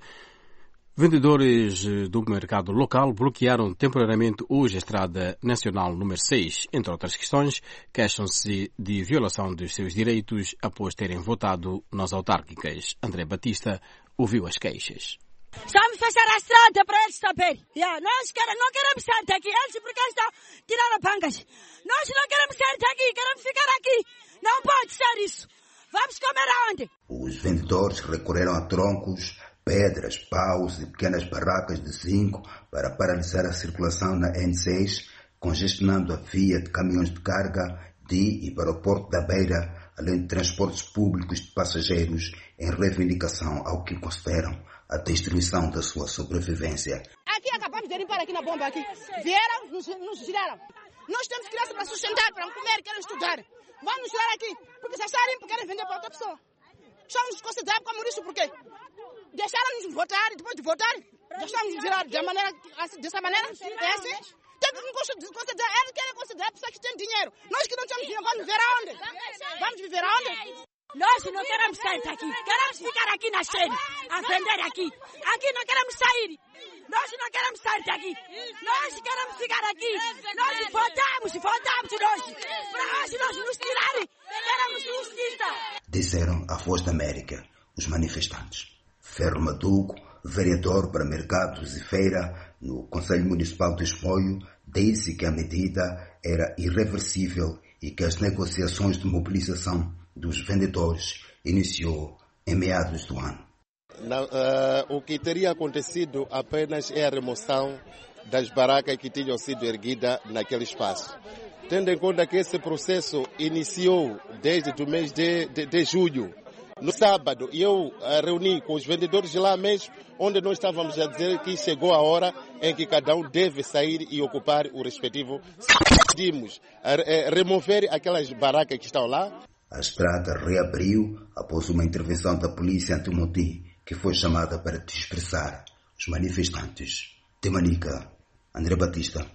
Speaker 4: vendedores do mercado local bloquearam temporariamente hoje a Estrada Nacional número seis. Entre outras questões, queixam-se de violação dos seus direitos após terem votado nas autárquicas. André Batista ouviu as queixas.
Speaker 9: Vamos fechar a estrada para eles saberem. Yeah, nós queremos, não queremos sair aqui. Eles porque estão tirando pancas. Nós não queremos sair daqui, queremos ficar aqui. Não pode ser isso. Vamos comer aonde?
Speaker 25: Os vendedores recorreram a troncos, pedras, paus e pequenas barracas de zinco para paralisar a circulação na N seis, congestionando a via de caminhões de carga de e para o Porto da Beira, além de transportes públicos de passageiros, em reivindicação ao que consideram a destruição da sua sobrevivência.
Speaker 9: Aqui acabamos de limpar aqui na bomba aqui. Vieram, nos, nos tiraram. Nós temos crianças para sustentar, para comer, querem estudar. Vamos nos tirar aqui, porque se acharem que querem vender para outra pessoa. Estamos considerados como isso, por quê? Deixaram-nos votar e depois de votar, deixaram-nos virar de maneira, dessa maneira, é assim. Tem que considerar, eles querem considerar pessoas que têm dinheiro. Nós que não temos dinheiro, vamos viver aonde? Vamos viver aonde? Nós não queremos sair daqui, queremos ficar aqui na Xene, a vender aqui. Aqui não queremos sair. Nós não queremos sair daqui. Nós queremos ficar aqui. Nós votamos, votamos nós. Para hoje nós nos tirarem. Queremos justiça.
Speaker 25: Disseram a Voz da América os manifestantes. Ferro Maduco, vereador para mercados e feira no Conselho Municipal de Chimoio, disse que a medida era irreversível e que as negociações de mobilização dos vendedores iniciou em meados do ano.
Speaker 26: Não, uh, o que teria acontecido apenas é a remoção das barracas que tinham sido erguidas naquele espaço. Tendo em conta que esse processo iniciou desde o mês de, de, de julho. No sábado, eu uh, reuni com os vendedores de lá mesmo, onde nós estávamos a dizer que chegou a hora em que cada um deve sair e ocupar o respectivo. Decidimos uh, remover aquelas barracas que estão lá.
Speaker 25: A estrada reabriu após uma intervenção da polícia anti-motim, que foi chamada para dispersar os manifestantes. De Manica, André Batista.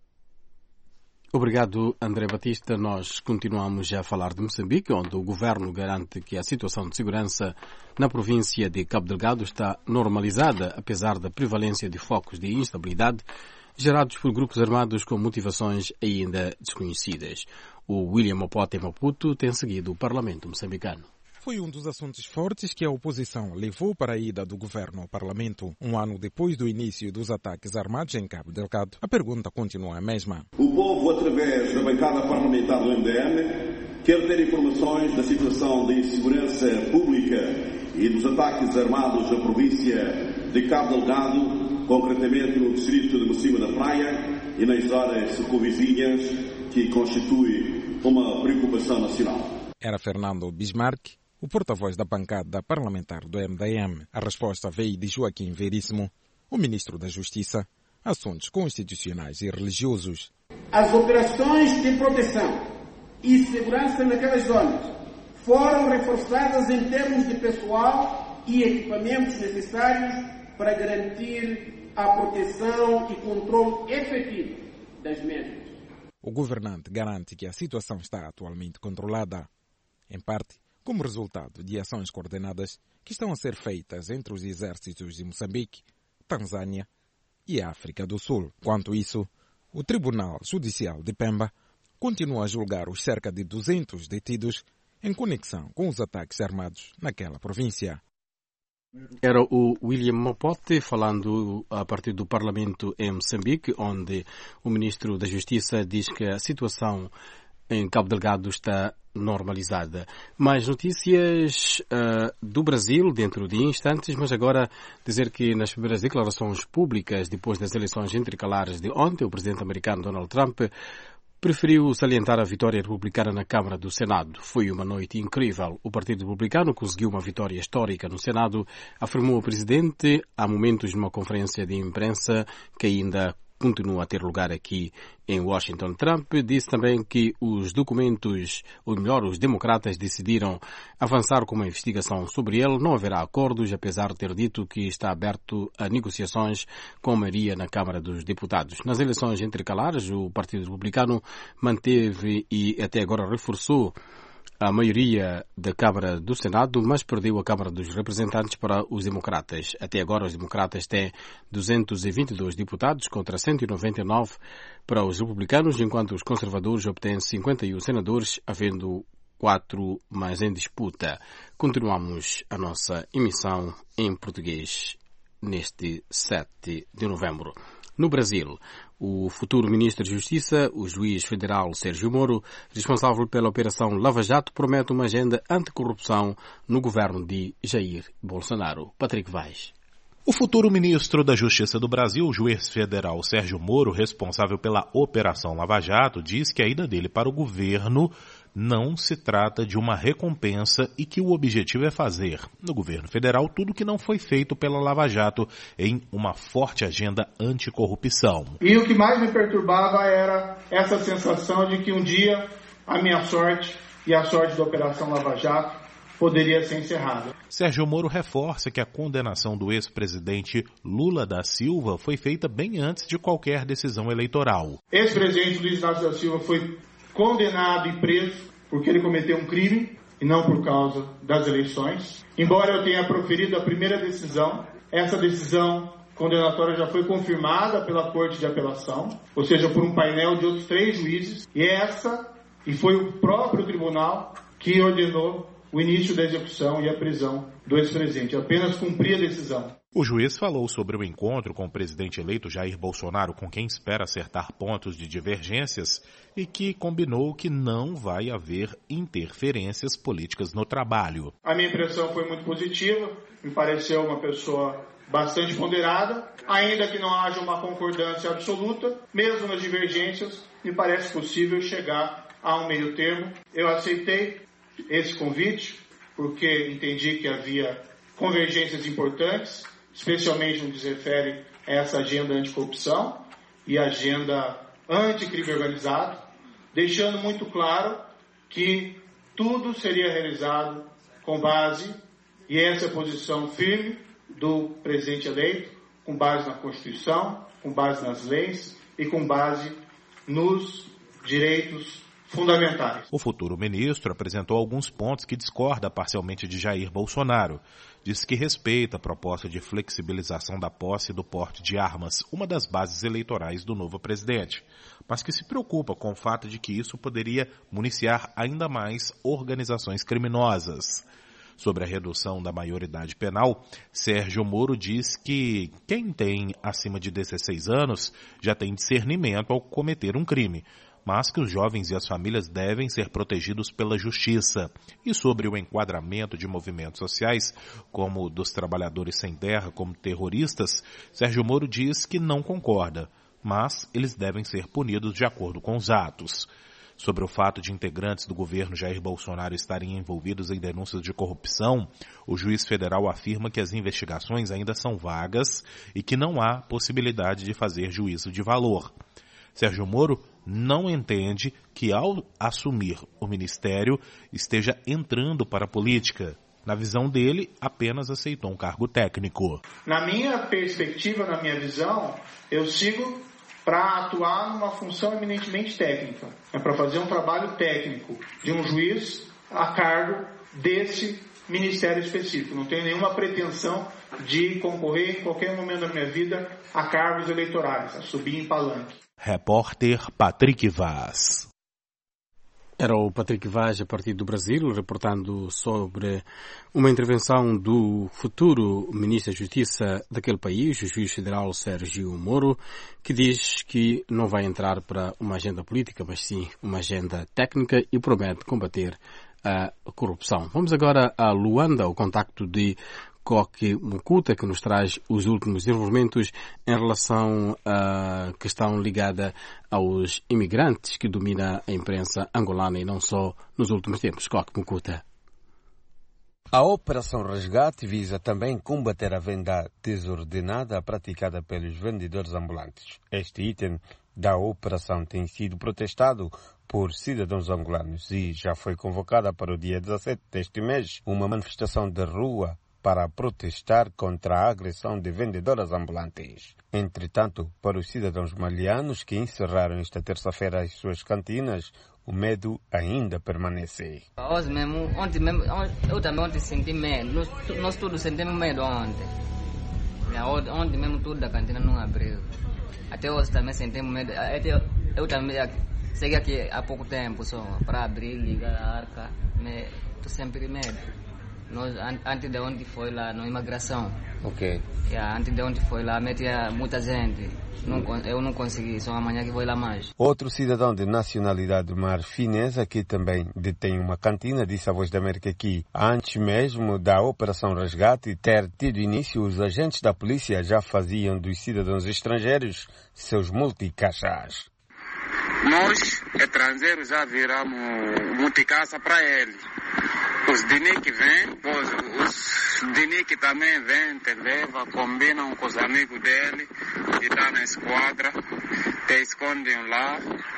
Speaker 4: Obrigado, André Batista. Nós continuamos a falar de Moçambique, onde o governo garante que a situação de segurança na província de Cabo Delgado está normalizada, apesar da prevalência de focos de instabilidade gerados por grupos armados com motivações ainda desconhecidas. O William Opote Maputo tem seguido o Parlamento moçambicano.
Speaker 8: foi um dos assuntos fortes que a oposição levou para a ida do governo ao Parlamento. Um ano depois do início dos ataques armados em Cabo Delgado, a pergunta continua a mesma.
Speaker 10: O povo, através da bancada parlamentar do M D M, quer ter informações da situação de insegurança pública e dos ataques armados na província de Cabo Delgado, concretamente no distrito de Mocima da Praia e nas áreas circunvizinhas, que constitui uma preocupação nacional.
Speaker 8: Era Fernando Bismarck, o porta-voz da bancada parlamentar do M D M. A resposta veio de Joaquim Veríssimo, o ministro da Justiça, assuntos constitucionais e religiosos.
Speaker 11: As operações de proteção e segurança naquelas zonas foram reforçadas em termos de pessoal e equipamentos necessários para garantir a proteção e controle efetivo das mesmas.
Speaker 8: O governante garante que a situação está atualmente controlada, em parte como resultado de ações coordenadas que estão a ser feitas entre os exércitos de Moçambique, Tanzânia e África do Sul. Quanto a isso, o Tribunal Judicial de Pemba continua a julgar os cerca de duzentos detidos em conexão com os ataques armados naquela província.
Speaker 4: Era o William Mopote falando a partir do Parlamento em Moçambique, onde o Ministro da Justiça diz que a situação em Cabo Delgado está normalizada. Mais notícias uh, do Brasil dentro de instantes, mas agora dizer que nas primeiras declarações públicas depois das eleições intercalares de ontem, o presidente americano Donald Trump preferiu salientar a vitória republicana na Câmara do Senado. Foi uma noite incrível. O Partido Republicano conseguiu uma vitória histórica no Senado, afirmou o presidente há momentos numa conferência de imprensa que ainda continua a ter lugar aqui em Washington. Trump disse também que os documentos, ou melhor, os democratas decidiram avançar com uma investigação sobre ele. Não haverá acordos, apesar de ter dito que está aberto a negociações com a maioria na Câmara dos Deputados. Nas eleições intercalares, o Partido Republicano manteve e até agora reforçou a maioria da Câmara do Senado, mas perdeu a Câmara dos Representantes para os democratas. Até agora, os democratas têm duzentos e vinte e dois deputados contra cento e noventa e nove para os republicanos, enquanto os conservadores obtêm cinquenta e um senadores, havendo quatro mais em disputa. Continuamos a nossa emissão em português neste sete de novembro. No Brasil, o futuro ministro da Justiça, o juiz federal Sérgio Moro, responsável pela Operação Lava Jato, promete uma agenda anticorrupção no governo de Jair Bolsonaro. Patrick Vaz.
Speaker 12: O futuro ministro da Justiça do Brasil, o juiz federal Sérgio Moro, responsável pela Operação Lava Jato, diz que a ida dele para o governo não se trata de uma recompensa e que o objetivo é fazer, no governo federal, tudo que não foi feito pela Lava Jato em uma forte agenda anticorrupção.
Speaker 13: E o que mais me perturbava era essa sensação de que um dia a minha sorte e a sorte da Operação Lava Jato poderia ser encerrada.
Speaker 12: Sérgio Moro reforça que a condenação do ex-presidente Lula da Silva foi feita bem antes de qualquer decisão eleitoral.
Speaker 13: Ex-presidente Luiz Inácio da Silva foi condenado e preso porque ele cometeu um crime e não por causa das eleições. Embora eu tenha proferido a primeira decisão, essa decisão condenatória já foi confirmada pela Corte de Apelação, ou seja, por um painel de outros três juízes, e essa, e foi o próprio tribunal que ordenou o início da execução e a prisão do ex-presidente. Apenas cumprir a decisão.
Speaker 12: O juiz falou sobre o encontro com o presidente eleito Jair Bolsonaro, com quem espera acertar pontos de divergências, e que combinou que não vai haver interferências políticas no trabalho.
Speaker 13: A minha impressão foi muito positiva, me pareceu uma pessoa bastante ponderada, ainda que não haja uma concordância absoluta, mesmo nas divergências, me parece possível chegar a um meio termo. Eu aceitei esse convite, porque entendi que havia convergências importantes, especialmente no que se refere a essa agenda anticorrupção e agenda anticrime organizado, deixando muito claro que tudo seria realizado com base, e essa é a posição firme do presidente eleito, com base na Constituição, com base nas leis e com base nos direitos fundamentais.
Speaker 12: O futuro ministro apresentou alguns pontos que discorda parcialmente de Jair Bolsonaro. Diz que respeita a proposta de flexibilização da posse e do porte de armas, uma das bases eleitorais do novo presidente, mas que se preocupa com o fato de que isso poderia municiar ainda mais organizações criminosas. Sobre a redução da maioridade penal, Sérgio Moro diz que quem tem acima de dezesseis anos já tem discernimento ao cometer um crime, mas que os jovens e as famílias devem ser protegidos pela justiça. E sobre o enquadramento de movimentos sociais, como o dos trabalhadores sem terra, como terroristas, Sérgio Moro diz que não concorda, mas eles devem ser punidos de acordo com os atos. Sobre o fato de integrantes do governo Jair Bolsonaro estarem envolvidos em denúncias de corrupção, o juiz federal afirma que as investigações ainda são vagas e que não há possibilidade de fazer juízo de valor. Sérgio Moro não entende que, ao assumir o ministério, esteja entrando para a política. Na visão dele, apenas aceitou um cargo técnico.
Speaker 13: Na minha perspectiva, na minha visão, eu sigo para atuar numa função eminentemente técnica. É para fazer um trabalho técnico de um juiz a cargo desse ministério específico. Não tenho nenhuma pretensão de concorrer em qualquer momento da minha vida a cargos eleitorais, a subir em palanque.
Speaker 12: Repórter Patrick Vaz.
Speaker 4: Era o Patrick Vaz, a partir do Brasil, reportando sobre uma intervenção do futuro Ministro da Justiça daquele país, o juiz federal Sérgio Moro, que diz que não vai entrar para uma agenda política, mas sim uma agenda técnica e promete combater a corrupção. Vamos agora a Luanda, o contacto de Koki Mukuta, que nos traz os últimos desenvolvimentos em relação à questão ligada aos imigrantes que domina a imprensa angolana e não só nos últimos tempos. Koki Mukuta.
Speaker 14: A Operação Resgate visa também combater a venda desordenada praticada pelos vendedores ambulantes. Este item da operação tem sido protestado por cidadãos angolanos e já foi convocada para o dia dezassete deste mês uma manifestação de rua para protestar contra a agressão de vendedoras ambulantes. Entretanto, para os cidadãos malianos que encerraram esta terça-feira as suas cantinas, o medo ainda permanece.
Speaker 15: Hoje mesmo, ontem mesmo, eu também ontem senti medo. Nós, nós todos sentimos medo ontem. Ontem mesmo tudo da cantina não abriu. Até hoje também sentimos medo. Até eu, eu também cheguei aqui há pouco tempo só para abrir, ligar a arca. Estou sempre com medo. Nós, antes de onde foi lá, na imigração.
Speaker 14: Ok.
Speaker 15: Yeah, antes de onde foi lá, metia muita gente. Não, eu não consegui, só amanhã que vou lá mais.
Speaker 14: Outro cidadão de nacionalidade marfinesa que também detém uma cantina, disse à Voz da América que antes mesmo da Operação Resgate ter tido início, os agentes da polícia já faziam dos cidadãos estrangeiros seus multicaixas.
Speaker 16: Nós, estrangeiros, já viramos multicaça para ele. Os Dini que vêm, os, os Dini que também vêm, te leva, combinam com os amigos dele, que estão na esquadra, te escondem lá,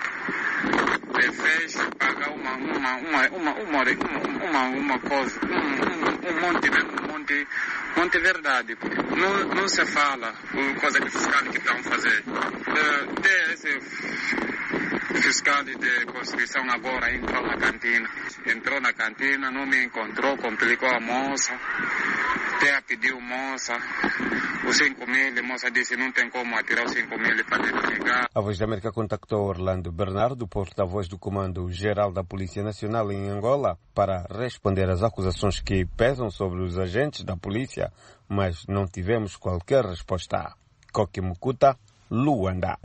Speaker 16: te fez pagar uma, uma, uma, uma, uma, uma, uma coisa, um, um monte, um monte, um monte de verdade. Não, não se fala coisa que fiscal que estão fazendo. De, esse fiscal de Constituição agora entrou na cantina. Entrou na cantina, não me encontrou, complicou a moça. Até pediu moça os cinco mil, a moça disse não tem como atirar os cinco mil para pegar.
Speaker 14: A Voz da América contactou Orlando Bernardo, porta-voz do Comando-Geral da Polícia Nacional em Angola, para responder às acusações que pesam sobre os agentes da polícia, mas não tivemos qualquer resposta. Koki Mukuta, Luanda.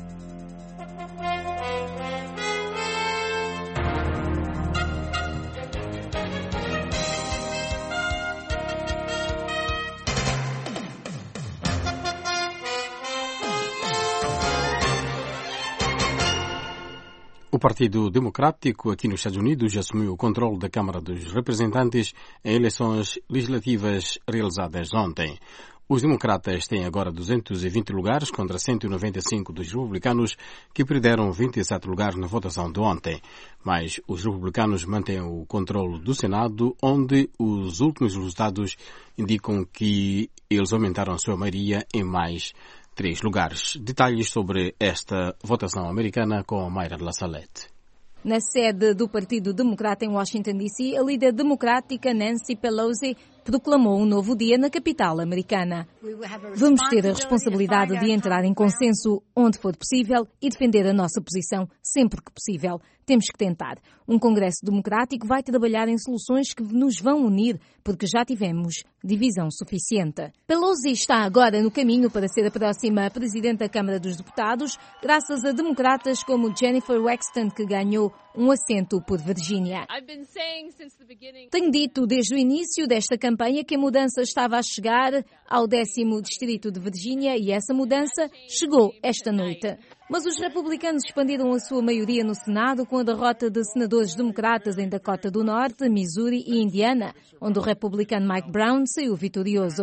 Speaker 4: O Partido Democrático aqui nos Estados Unidos assumiu o controle da Câmara dos Representantes em eleições legislativas realizadas ontem. Os democratas têm agora duzentos e vinte lugares contra cento e noventa e cinco dos republicanos, que perderam vinte e sete lugares na votação de ontem. Mas os republicanos mantêm o controle do Senado, onde os últimos resultados indicam que eles aumentaram a sua maioria em mais três lugares. Detalhes sobre esta votação americana com a Mayra de La Salette.
Speaker 3: Na sede do Partido Democrata em Washington, D C, a líder democrática Nancy Pelosi proclamou um novo dia na capital americana. Vamos ter a responsabilidade de entrar em consenso onde for possível e defender a nossa posição sempre que possível. Temos que tentar. Um Congresso democrático vai trabalhar em soluções que nos vão unir, porque já tivemos divisão suficiente. Pelosi está agora no caminho para ser a próxima Presidente da Câmara dos Deputados, graças a democratas como Jennifer Wexton, que ganhou um assento por Virgínia. Tenho dito desde o início desta campanha que a mudança estava a chegar ao décimo distrito de Virgínia e essa mudança chegou esta noite. Mas os republicanos expandiram a sua maioria no Senado com a derrota de senadores democratas em Dakota do Norte, Missouri e Indiana, onde o republicano Mike Brown saiu vitorioso.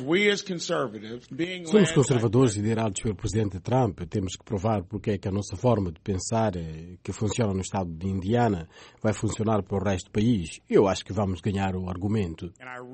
Speaker 4: Somos conservadores liderados pelo presidente Trump. Temos que provar porque é que a nossa forma de pensar que funciona no estado de Indiana vai funcionar para o resto do país. Eu acho que vamos ganhar o argumento.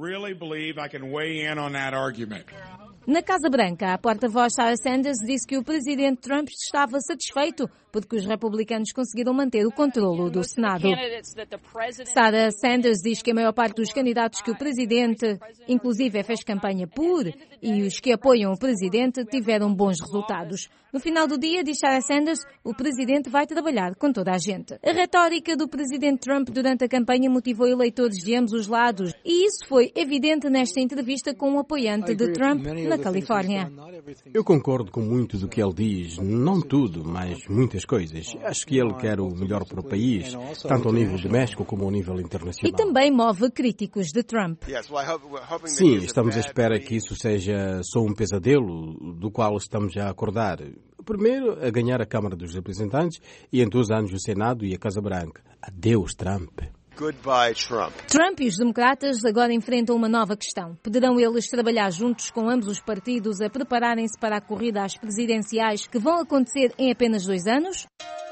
Speaker 3: Na Casa Branca, a porta-voz Sarah Sanders disse que o presidente Trump estava satisfeito porque os republicanos conseguiram manter o controlo do Senado. Sarah Sanders diz que a maior parte dos candidatos que o presidente, inclusive, fez campanha por e os que apoiam o presidente tiveram bons resultados. No final do dia, diz Sarah Sanders, o presidente vai trabalhar com toda a gente. A retórica do presidente Trump durante a campanha motivou eleitores de ambos os lados e isso foi evidente nesta entrevista com um apoiante de Trump na Califórnia.
Speaker 4: Eu concordo com muito do que ele diz, não tudo, mas muitas coisas. Acho que ele quer o melhor para o país, tanto ao nível doméstico como ao nível internacional.
Speaker 3: E também move críticos de Trump.
Speaker 4: Sim, estamos à espera que isso seja só um pesadelo do qual estamos a acordar. Primeiro, a ganhar a Câmara dos Representantes e em dois anos o Senado e a Casa Branca. Adeus, Trump.
Speaker 17: Goodbye, Trump.
Speaker 3: Trump e os democratas agora enfrentam uma nova questão. Poderão eles trabalhar juntos com ambos os partidos a prepararem-se para a corrida às presidenciais que vão acontecer em apenas dois anos?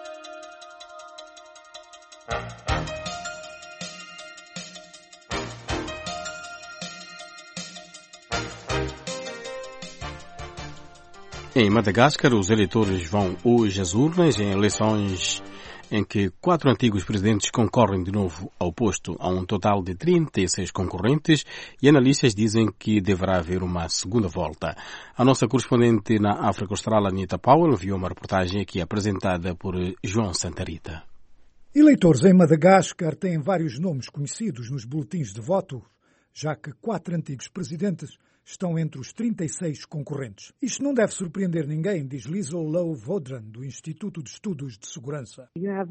Speaker 4: Em Madagascar, os eleitores vão hoje às urnas em eleições em que quatro antigos presidentes concorrem de novo ao posto. Há um total de trinta e seis concorrentes e analistas dizem que deverá haver uma segunda volta. A nossa correspondente na África Austral, Anita Powell, enviou uma reportagem aqui apresentada por João Santarita.
Speaker 2: Eleitores em Madagascar têm vários nomes conhecidos nos boletins de voto, já que quatro antigos presidentes estão entre os trinta e seis concorrentes. Isto não deve surpreender ninguém, diz Liso Low Vodran, do Instituto de Estudos de Segurança.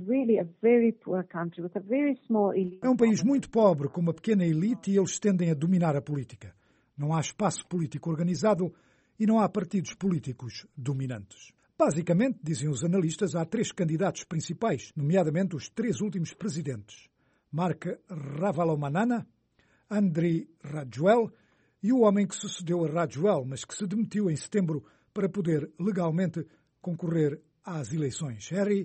Speaker 2: É um país muito pobre, com uma pequena elite, e eles tendem a dominar a política. Não há espaço político organizado e não há partidos políticos dominantes. Basicamente, dizem os analistas, há três candidatos principais, nomeadamente os três últimos presidentes. Marc Ravalomanana, Andry Rajoelina e o homem que sucedeu a Rajoelina, mas que se demitiu em setembro para poder legalmente concorrer às eleições. Harry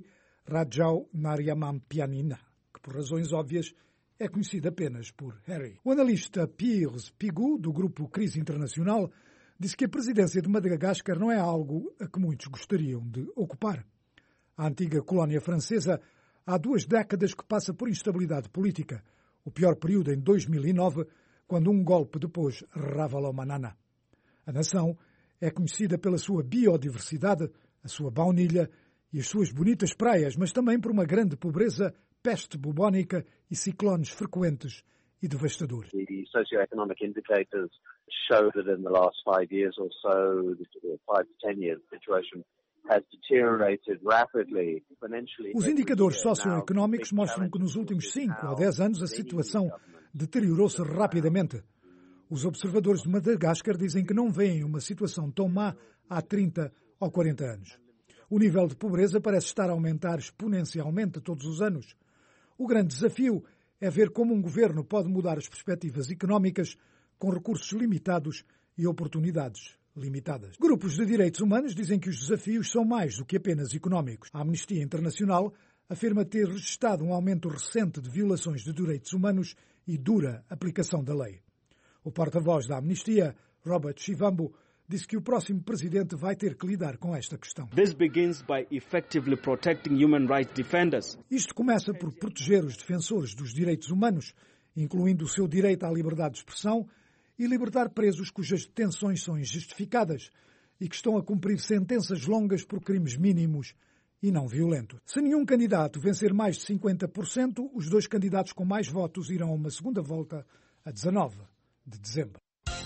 Speaker 2: Rajaonariamampianina, que por razões óbvias é conhecido apenas por Harry. O analista Piers Pigou, do grupo Crise Internacional, disse que a presidência de Madagascar não é algo a que muitos gostariam de ocupar. A antiga colónia francesa há duas décadas que passa por instabilidade política. O pior período em dois mil e nove, quando um golpe depôs Ravalomanana. A nação é conhecida pela sua biodiversidade, a sua baunilha e as suas bonitas praias, mas também por uma grande pobreza, peste bubónica e ciclones frequentes e devastadores.
Speaker 18: The socioeconomic indicators show that in the last five years or so, five to ten years, the situation has deteriorated rapidly, exponentially.
Speaker 2: Os indicadores socioeconómicos mostram que nos últimos cinco ou dez anos a situação deteriorou-se rapidamente. Os observadores de Madagascar dizem que não veem uma situação tão má há trinta ou quarenta anos. O nível de pobreza parece estar a aumentar exponencialmente todos os anos. O grande desafio é ver como um governo pode mudar as perspectivas económicas com recursos limitados e oportunidades limitadas. Grupos de direitos humanos dizem que os desafios são mais do que apenas económicos. A Amnistia Internacional afirma ter registrado um aumento recente de violações de direitos humanos e dura aplicação da lei. O porta-voz da Amnistia, Robert Chivambo, disse que o próximo presidente vai ter que lidar com esta questão.
Speaker 20: This begins by effectively protecting human rights defenders.
Speaker 2: Isto começa por proteger os defensores dos direitos humanos, incluindo o seu direito à liberdade de expressão e libertar presos cujas detenções são injustificadas e que estão a cumprir sentenças longas por crimes mínimos e não violentos. Se nenhum candidato vencer mais de cinquenta por cento, os dois candidatos com mais votos irão a uma segunda volta a dezanove de dezembro.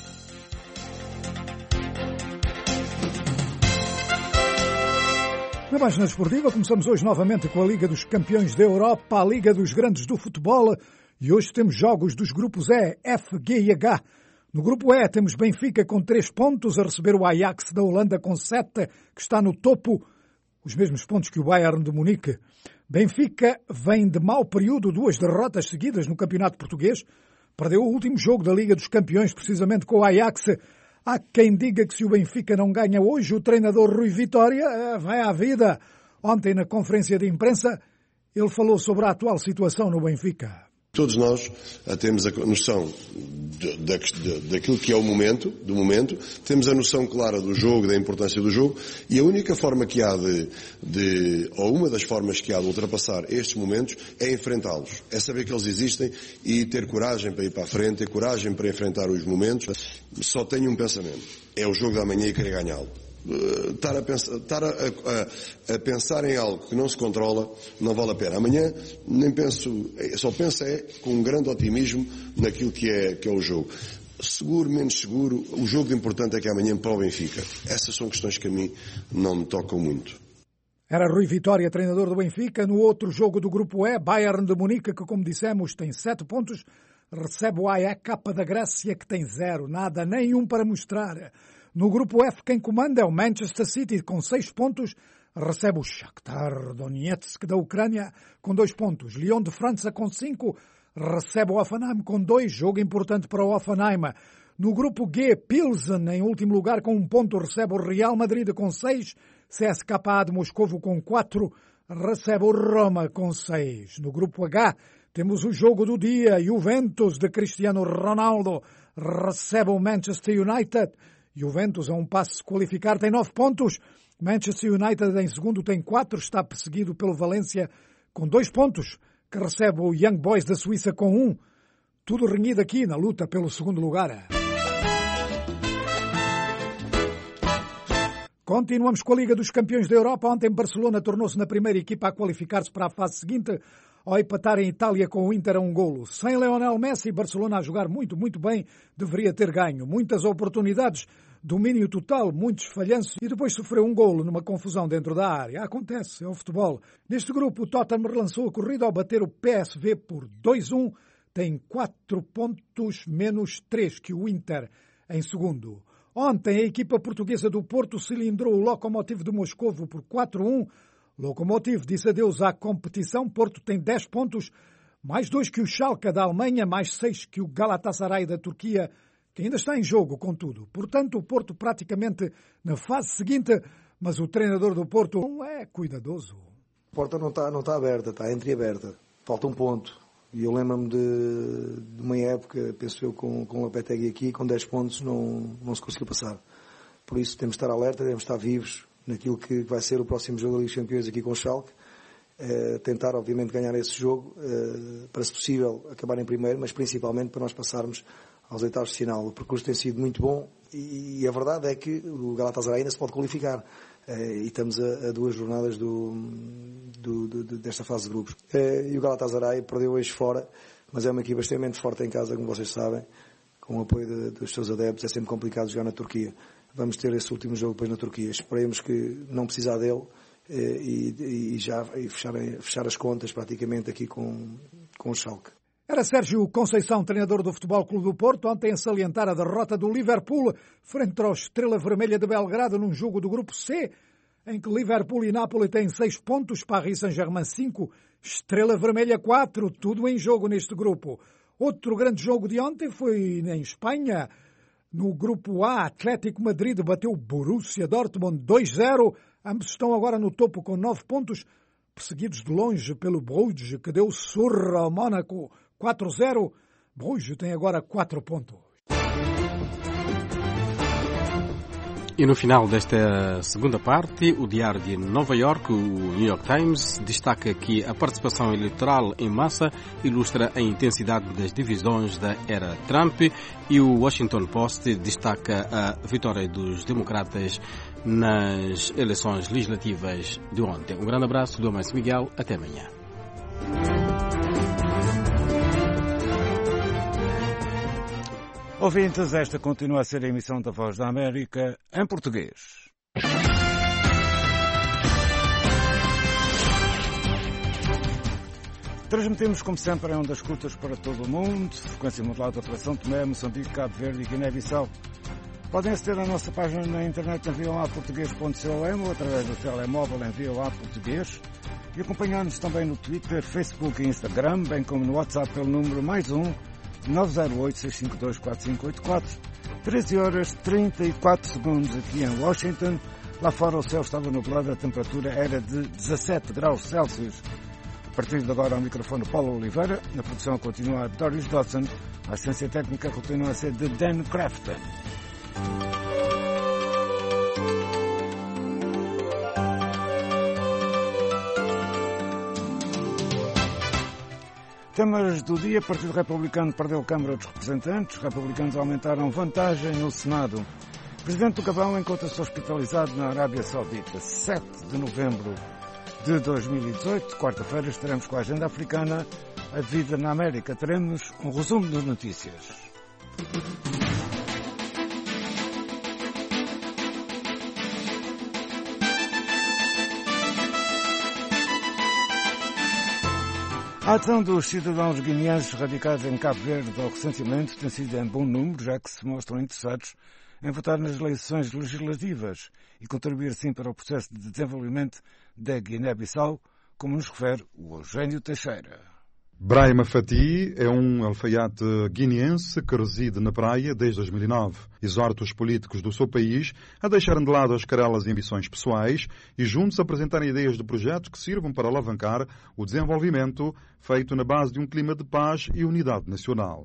Speaker 2: Na página esportiva, começamos hoje novamente com a Liga dos Campeões da Europa, a Liga dos Grandes do Futebol, e hoje temos jogos dos grupos E, F, G e H. No grupo E temos Benfica com três pontos a receber o Ajax da Holanda com sete, que está no topo, os mesmos pontos que o Bayern de Munique. Benfica vem de mau período, duas derrotas seguidas no Campeonato Português. Perdeu o último jogo da Liga dos Campeões, precisamente com o Ajax. Há quem diga que se o Benfica não ganha hoje, o treinador Rui Vitória vai à vida. Ontem, na conferência de imprensa, ele falou sobre a atual situação no Benfica.
Speaker 17: Todos nós temos a noção de, de, de, daquilo que é o momento, do momento, temos a noção clara do jogo, da importância do jogo, e a única forma que há de, de, ou uma das formas que há de ultrapassar estes momentos é enfrentá-los. É saber que eles existem e ter coragem para ir para a frente, ter coragem para enfrentar os momentos. Só tenho um pensamento, é o jogo da manhã e querer ganhá-lo. Estar, a pensar, estar a, a, a pensar em algo que não se controla não vale a pena. Amanhã nem penso, só penso é com um grande otimismo naquilo que é, que é o jogo. Seguro, menos seguro, o jogo de importante é que amanhã para o Benfica. Essas são questões que a mim não me tocam muito.
Speaker 2: Era Rui Vitória, treinador do Benfica. No outro jogo do grupo E, Bayern de Munique, que como dissemos tem sete pontos, recebe o A E K da Grécia, que tem zero, nada, nenhum para mostrar. No grupo F, quem comanda é o Manchester City, com seis pontos, recebe o Shakhtar Donetsk da Ucrânia, com dois pontos. Lyon de França, com cinco, recebe o Hoffenheim, com dois, jogo importante para o Hoffenheim. No grupo G, Pilsen, em último lugar, com um ponto, recebe o Real Madrid, com seis, C S K A de Moscovo, com quatro, recebe o Roma, com seis. No grupo H, temos o jogo do dia, Juventus de Cristiano Ronaldo, recebe o Manchester United. Juventus a um passo de se qualificar, tem nove pontos. Manchester United em segundo tem quatro, está perseguido pelo Valência com dois pontos, que recebe o Young Boys da Suíça com um. Tudo renhido aqui na luta pelo segundo lugar. Continuamos com a Liga dos Campeões da Europa. Ontem Barcelona tornou-se na primeira equipa a qualificar-se para a fase seguinte, ao empatar em Itália com o Inter a um golo. Sem Lionel Messi, Barcelona a jogar muito, muito bem, deveria ter ganho. Muitas oportunidades, domínio total, muitos falhanços e depois sofreu um golo numa confusão dentro da área. Acontece, é o futebol. Neste grupo, o Tottenham relançou a corrida ao bater o P S V por dois a um. Tem quatro pontos menos três que o Inter em segundo. Ontem, a equipa portuguesa do Porto cilindrou o Lokomotiv de Moscovo por quatro a um. Lokomotiv disse adeus à competição. Porto tem dez pontos, mais dois que o Schalke da Alemanha, mais seis que o Galatasaray da Turquia, que ainda está em jogo, contudo. Portanto, o Porto praticamente na fase seguinte, mas o treinador do Porto não é cuidadoso.
Speaker 1: A porta não está, não está aberta, está entreaberta. Falta um ponto. E eu lembro-me de, de uma época, penso eu, com, com o Lopetegui aqui, com dez pontos não, não se conseguiu passar. Por isso temos de estar alerta, devemos estar vivos naquilo que vai ser o próximo jogo da Liga dos Campeões aqui com o Schalke. Uh, tentar, obviamente, ganhar esse jogo, uh, para, se possível, acabar em primeiro, mas principalmente para nós passarmos aos oitavos de final. O percurso tem sido muito bom e, e a verdade é que o Galatasaray ainda se pode qualificar. Uh, e estamos a, a duas jornadas do, do, do, desta fase de grupos. Uh, e o Galatasaray perdeu hoje fora, mas é uma equipa extremamente forte em casa, como vocês sabem, com o apoio de, dos seus adeptos. É sempre complicado jogar na Turquia. Vamos ter esse último jogo depois na Turquia. Esperemos que não precisar dele e, e, e já e fechar, fechar as contas praticamente aqui com, com o Schalke.
Speaker 2: Era Sérgio Conceição, treinador do Futebol Clube do Porto, ontem a salientar a derrota do Liverpool frente ao Estrela Vermelha de Belgrado num jogo do Grupo C, em que Liverpool e Nápoles têm seis pontos, Paris Saint-Germain cinco, Estrela Vermelha quatro, tudo em jogo neste grupo. Outro grande jogo de ontem foi em Espanha. No Grupo A, Atlético Madrid bateu o Borussia Dortmund dois a zero. Ambos estão agora no topo com nove pontos, perseguidos de longe pelo Bruges, que deu surra ao Mónaco quatro a zero. Bruges tem agora quatro pontos.
Speaker 4: E no final desta segunda parte, o Diário de Nova York, o New York Times, destaca que a participação eleitoral em massa ilustra a intensidade das divisões da era Trump, e o Washington Post destaca a vitória dos democratas nas eleições legislativas de ontem. Um grande abraço do Amâncio Miguel, até amanhã.
Speaker 6: Ouvintes, esta continua a ser a emissão da Voz da América em português. Transmitimos, como sempre, em ondas curtas para todo o mundo, frequência modulada para São Tomé, Moçambique, Cabo Verde e Guiné-Bissau. Podem aceder à nossa página na internet em voa português ponto com ou através do telemóvel em voa português e acompanhar-nos também no Twitter, Facebook e Instagram, bem como no WhatsApp pelo número mais um nove zero oito, seis cinco dois, quatro cinco oito quatro. treze horas trinta e quatro segundos aqui em Washington. Lá fora o céu estava nublado, a temperatura era de dezassete graus Celsius. A partir de agora ao microfone Paulo Oliveira, na produção continua a Doris Dodson, a assistência técnica continua a ser de Dan Crafton. Temas do dia: Partido Republicano perdeu Câmara dos Representantes, republicanos aumentaram vantagem no Senado. Presidente do Gabão encontra-se hospitalizado na Arábia Saudita. sete de novembro de dois mil e dezoito, quarta-feira, estaremos com a agenda africana, a vida na América. Teremos um resumo das notícias. A ação dos cidadãos guineenses radicados em Cabo Verde ao recenseamento tem sido em bom número, já que se mostram interessados em votar nas eleições legislativas e contribuir assim para o processo de desenvolvimento da Guiné-Bissau, como nos refere o Eugênio Teixeira.
Speaker 19: Brahima Fati é um alfaiate guineense que reside na praia desde dois mil e nove. Exorta os políticos do seu país a deixarem de lado as querelas e ambições pessoais e juntos apresentarem ideias de projetos que sirvam para alavancar o desenvolvimento feito na base de um clima de paz e unidade nacional.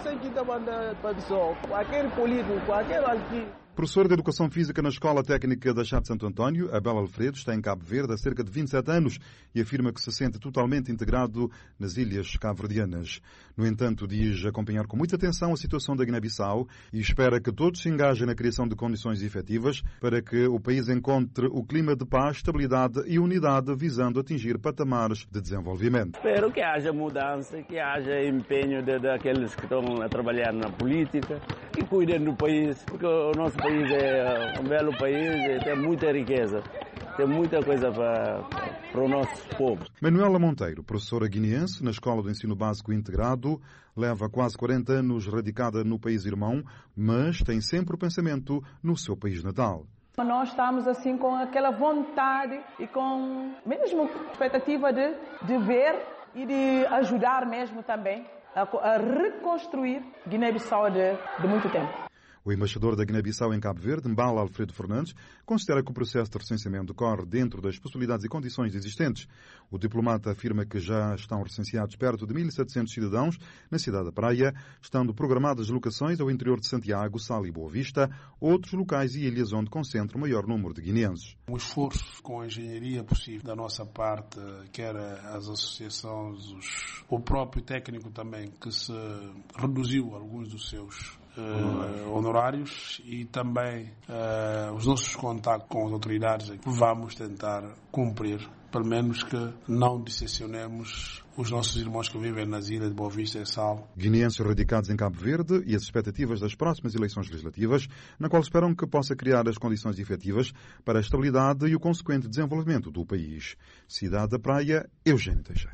Speaker 19: Professora de Educação Física na Escola Técnica da Chá de Santo António, Abel Alfredo está em Cabo Verde há cerca de vinte e sete anos e afirma que se sente totalmente integrado nas ilhas cabo-verdianas. No entanto, diz acompanhar com muita atenção a situação da Guiné-Bissau e espera que todos se engajem na criação de condições efetivas para que o país encontre o clima de paz, estabilidade e unidade, visando atingir patamares de desenvolvimento.
Speaker 21: Espero que haja mudança, que haja empenho de, daqueles que estão a trabalhar na política, que cuidem do país, porque o nosso país O país é um belo país, tem muita riqueza, tem muita coisa para, para o nosso povo.
Speaker 19: Manuela Monteiro, professora guineense na Escola do Ensino Básico Integrado, leva quase quarenta anos radicada no país irmão, mas tem sempre o pensamento no seu país natal.
Speaker 22: Nós estamos assim com aquela vontade e com mesmo expectativa de, de ver e de ajudar mesmo também a, a reconstruir Guiné-Bissau de, de muito tempo.
Speaker 19: O embaixador da Guiné-Bissau em Cabo Verde, Mbala Alfredo Fernandes, considera que o processo de recenseamento decorre dentro das possibilidades e condições existentes. O diplomata afirma que já estão recenseados perto de mil e setecentos cidadãos na cidade da Praia, estando programadas deslocações ao interior de Santiago, Sal e Boa Vista, outros locais e ilhas onde concentra o maior número de guineenses.
Speaker 23: Um esforço com a engenharia possível da nossa parte, quer as associações, os, o próprio técnico também, que se reduziu alguns dos seus Uh, honorários e também uh, os nossos contactos com as autoridades, vamos tentar cumprir, pelo menos que não decepcionemos os nossos irmãos que vivem nas ilhas de Boa Vista e Sal.
Speaker 19: Guineenses radicados em Cabo Verde e as expectativas das próximas eleições legislativas, na qual esperam que possa criar as condições efetivas para a estabilidade e o consequente desenvolvimento do país. Cidade da Praia, Eugênio Teixeira.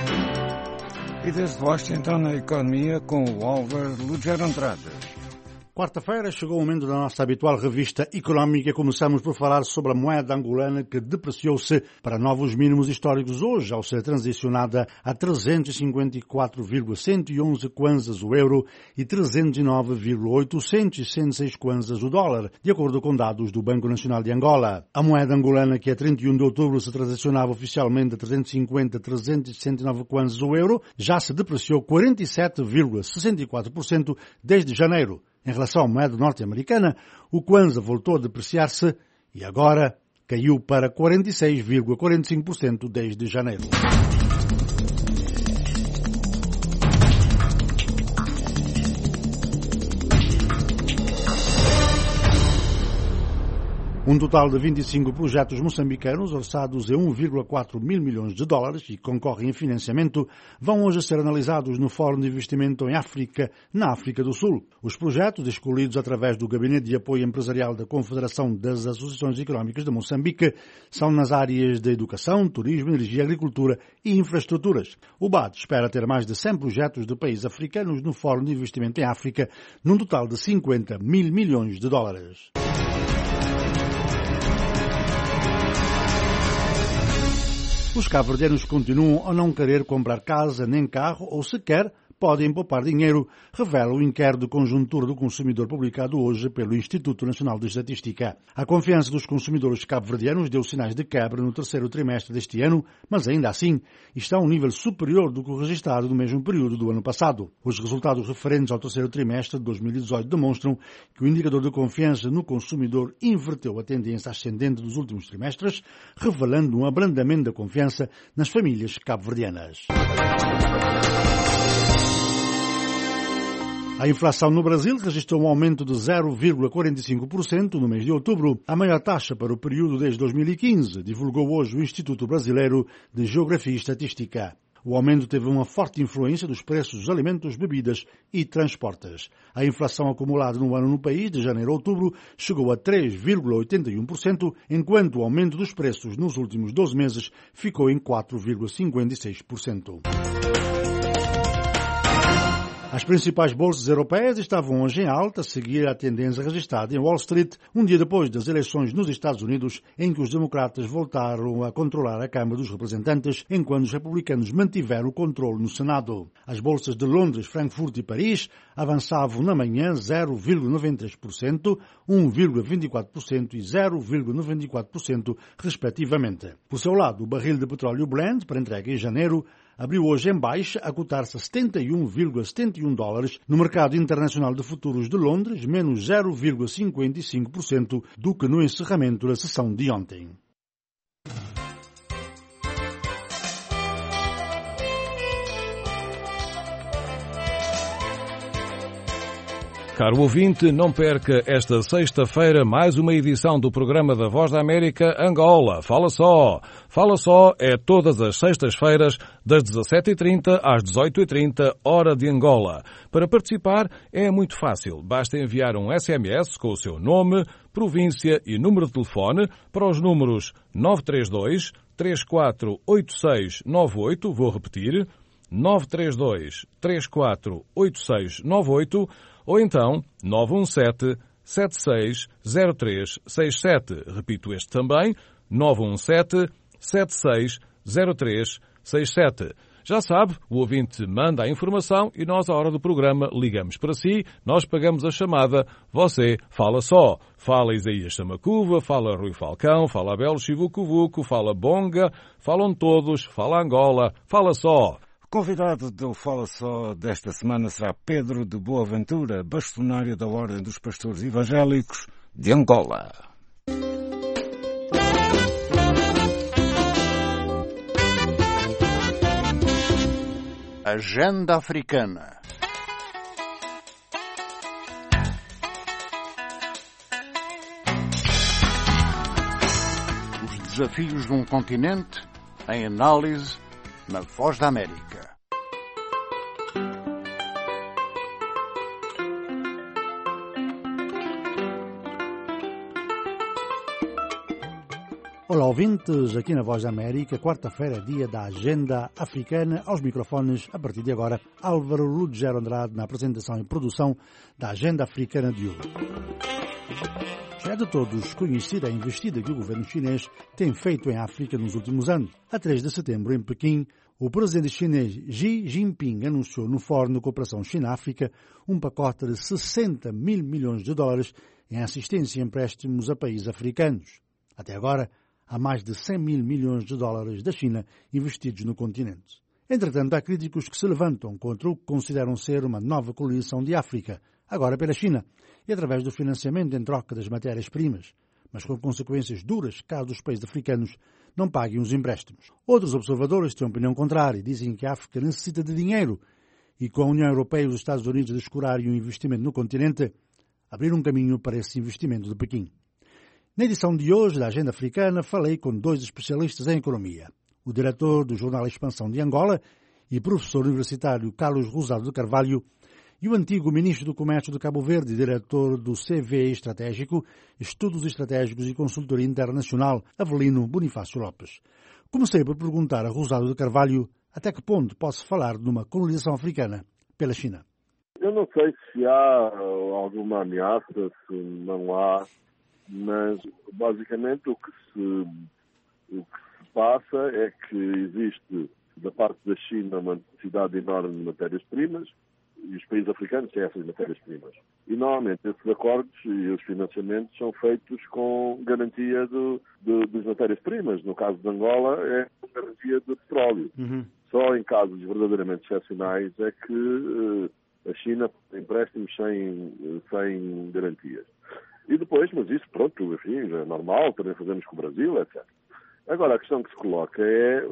Speaker 6: E desde Washington, na economia, com o Álvaro Lugero Andrade.
Speaker 5: Quarta-feira chegou o momento da nossa habitual revista económica. Começamos por falar sobre a moeda angolana que depreciou-se para novos mínimos históricos hoje, ao ser transicionada a trezentos e cinquenta e quatro vírgula cento e onze kwanzas o euro e trezentos e nove vírgula oitocentos e sessenta e seis kwanzas o dólar, de acordo com dados do Banco Nacional de Angola. A moeda angolana, que a trinta e um de outubro se transacionava oficialmente a trezentos e cinquenta a trezentos e sessenta e nove kwanzas o euro, já se depreciou quarenta e sete vírgula sessenta e quatro por cento desde janeiro. Em relação à moeda norte-americana, o kwanza voltou a depreciar-se e agora caiu para quarenta e seis vírgula quarenta e cinco por cento desde janeiro. Um total de vinte e cinco projetos moçambicanos, orçados em um vírgula quatro mil milhões de dólares e que concorrem em financiamento, vão hoje ser analisados no Fórum de Investimento em África, na África do Sul. Os projetos, escolhidos através do Gabinete de Apoio Empresarial da Confederação das Associações Económicas de Moçambique, são nas áreas de educação, turismo, energia, agricultura e infraestruturas. O B A D espera ter mais de cem projetos de países africanos no Fórum de Investimento em África, num total de cinquenta mil milhões de dólares. Os cabo-verdianos continuam a não querer comprar casa nem carro ou sequer podem poupar dinheiro, revela o inquérito de conjuntura do consumidor publicado hoje pelo Instituto Nacional de Estatística. A confiança dos consumidores cabo-verdianos deu sinais de quebra no terceiro trimestre deste ano, mas ainda assim está a um nível superior do que o registrado no mesmo período do ano passado. Os resultados referentes ao terceiro trimestre de dois mil e dezoito demonstram que o indicador de confiança no consumidor inverteu a tendência ascendente dos últimos trimestres, revelando um abrandamento da confiança nas famílias cabo-verdianas. A inflação no Brasil registrou um aumento de zero vírgula quarenta e cinco por cento no mês de outubro, a maior taxa para o período desde dois mil e quinze, divulgou hoje o Instituto Brasileiro de Geografia e Estatística. O aumento teve uma forte influência dos preços dos alimentos, bebidas e transportes. A inflação acumulada no ano no país, de janeiro a outubro, chegou a três vírgula oitenta e um por cento, enquanto o aumento dos preços nos últimos doze meses ficou em quatro vírgula cinquenta e seis por cento. As principais bolsas europeias estavam hoje em alta, a seguir a tendência registrada em Wall Street, um dia depois das eleições nos Estados Unidos, em que os democratas voltaram a controlar a Câmara dos Representantes, enquanto os republicanos mantiveram o controle no Senado. As bolsas de Londres, Frankfurt e Paris avançavam na manhã zero vírgula noventa e três por cento, um vírgula vinte e quatro por cento e zero vírgula noventa e quatro por cento, respectivamente. Por seu lado, o barril de petróleo Brent, para entrega em janeiro, abriu hoje em baixa a cotar-se a setenta e um vírgula setenta e um dólares no mercado internacional de futuros de Londres, menos zero vírgula cinquenta e cinco por cento do que no encerramento da sessão de ontem.
Speaker 7: Caro ouvinte, não perca esta sexta-feira mais uma edição do programa da Voz da América Angola. Fala só! Fala só é todas as sextas-feiras, das dezassete e trinta às dezoito e trinta, hora de Angola. Para participar é muito fácil. Basta enviar um S M S com o seu nome, província e número de telefone para os números nove três dois, três quatro oito seis nove oito, vou repetir, nove três dois, três quatro oito seis nove oito, ou então nove um sete, sete seis zero três seis sete. Repito este também, nove um sete, sete seis zero três seis sete. Já sabe, o ouvinte manda a informação e nós, à hora do programa, ligamos para si, nós pagamos a chamada, você fala só. Fala Isaías Samacuva, fala Rui Falcão, fala Abel Chivucovuco, fala Bonga, falam todos, fala Angola, fala só.
Speaker 6: O convidado do Fala Só desta semana será Pedro de Boaventura, bastonário da Ordem dos Pastores Evangélicos de Angola.
Speaker 9: Agenda Africana. Os desafios de um continente em análise na Voz da América.
Speaker 5: Olá, ouvintes, aqui na Voz da América, quarta-feira é dia da Agenda Africana. Aos microfones, a partir de agora, Álvaro Lugero Andrade na apresentação e produção da Agenda Africana de hoje. Já é de todos conhecida a investida que o governo chinês tem feito em África nos últimos anos. A três de setembro, em Pequim, o presidente chinês Xi Jinping anunciou no Fórum de Cooperação China-África um pacote de sessenta mil milhões de dólares em assistência e empréstimos a países africanos. Até agora, há mais de cem mil milhões de dólares da China investidos no continente. Entretanto, há críticos que se levantam contra o que consideram ser uma nova colonização de África, agora pela China, e através do financiamento em troca das matérias-primas, mas com consequências duras caso os países africanos não paguem os empréstimos. Outros observadores têm opinião contrária e dizem que a África necessita de dinheiro e com a União Europeia e os Estados Unidos descurarem o investimento no continente, abrir um caminho para esse investimento de Pequim. Na edição de hoje da Agenda Africana, falei com dois especialistas em economia. O diretor do jornal Expansão de Angola e professor universitário Carlos Rosado de Carvalho e o antigo ministro do Comércio de Cabo Verde e diretor do C V E Estratégico, Estudos Estratégicos e Consultoria Internacional, Avelino Bonifácio Lopes. Comecei por perguntar a Rosado de Carvalho até que ponto posso falar de uma colonização africana pela China.
Speaker 8: Eu não sei se há alguma ameaça, se não há, mas basicamente o que se, o que se passa é que existe da parte da China uma necessidade enorme de matérias-primas e os países africanos têm essas matérias-primas. E normalmente esses acordos e os financiamentos são feitos com garantia do, do, das matérias-primas. No caso de Angola é com garantia do petróleo. Uhum. Só em casos verdadeiramente excepcionais é que uh, a China tem empréstimos sem, sem garantias. E depois, mas isso, pronto, enfim, é normal, também fazemos com o Brasil, etcétera. Agora, a questão que se coloca é,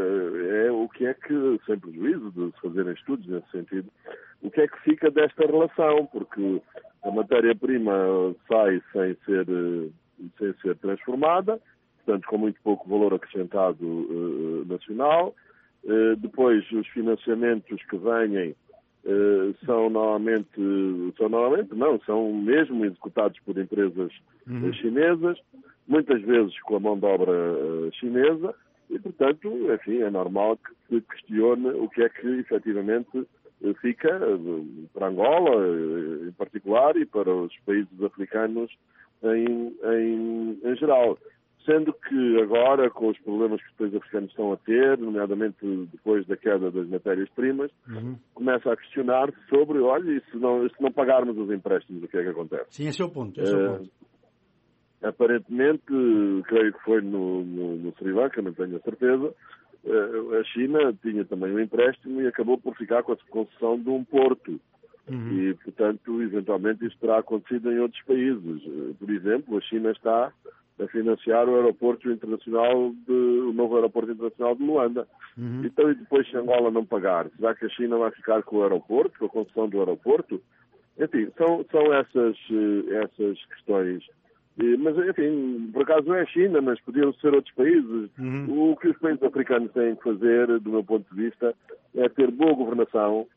Speaker 8: é o que é que, sem prejuízo de se fazerem estudos nesse sentido, o que é que fica desta relação, porque a matéria-prima sai sem ser, sem ser transformada, portanto, com muito pouco valor acrescentado uh, nacional. Uh, depois, os financiamentos que vêm Uh, são normalmente, são normalmente, não, são mesmo executados por empresas uhum. chinesas, muitas vezes com a mão de obra uh, chinesa, e, portanto, enfim, é normal que se questione o que é que, efetivamente, uh, fica uh, para Angola, uh, em particular, e para os países africanos em, em, em geral. Sendo que agora, com os problemas que os países africanos estão a ter, nomeadamente depois da queda das matérias-primas, uhum. começa a questionar-se sobre, olha, e se não, se não pagarmos os empréstimos, o que é que acontece?
Speaker 5: Sim, esse é o ponto. Esse é o ponto.
Speaker 8: Uh, aparentemente, creio que foi no, no, no Sri Lanka, não tenho a certeza, uh, a China tinha também um empréstimo e acabou por ficar com a concessão de um porto. Uhum. E, portanto, eventualmente isso terá acontecido em outros países. Uh, por exemplo, a China está a financiar o aeroporto internacional de, o novo aeroporto internacional de Luanda. Uhum. Então, e depois se Angola não pagar, será que a China vai ficar com o aeroporto, com a construção do aeroporto? Enfim, são, são essas, essas questões. E, mas, enfim, por acaso não é a China, mas podiam ser outros países. Uhum. O que os países africanos têm que fazer, do meu ponto de vista, é ter boa governação,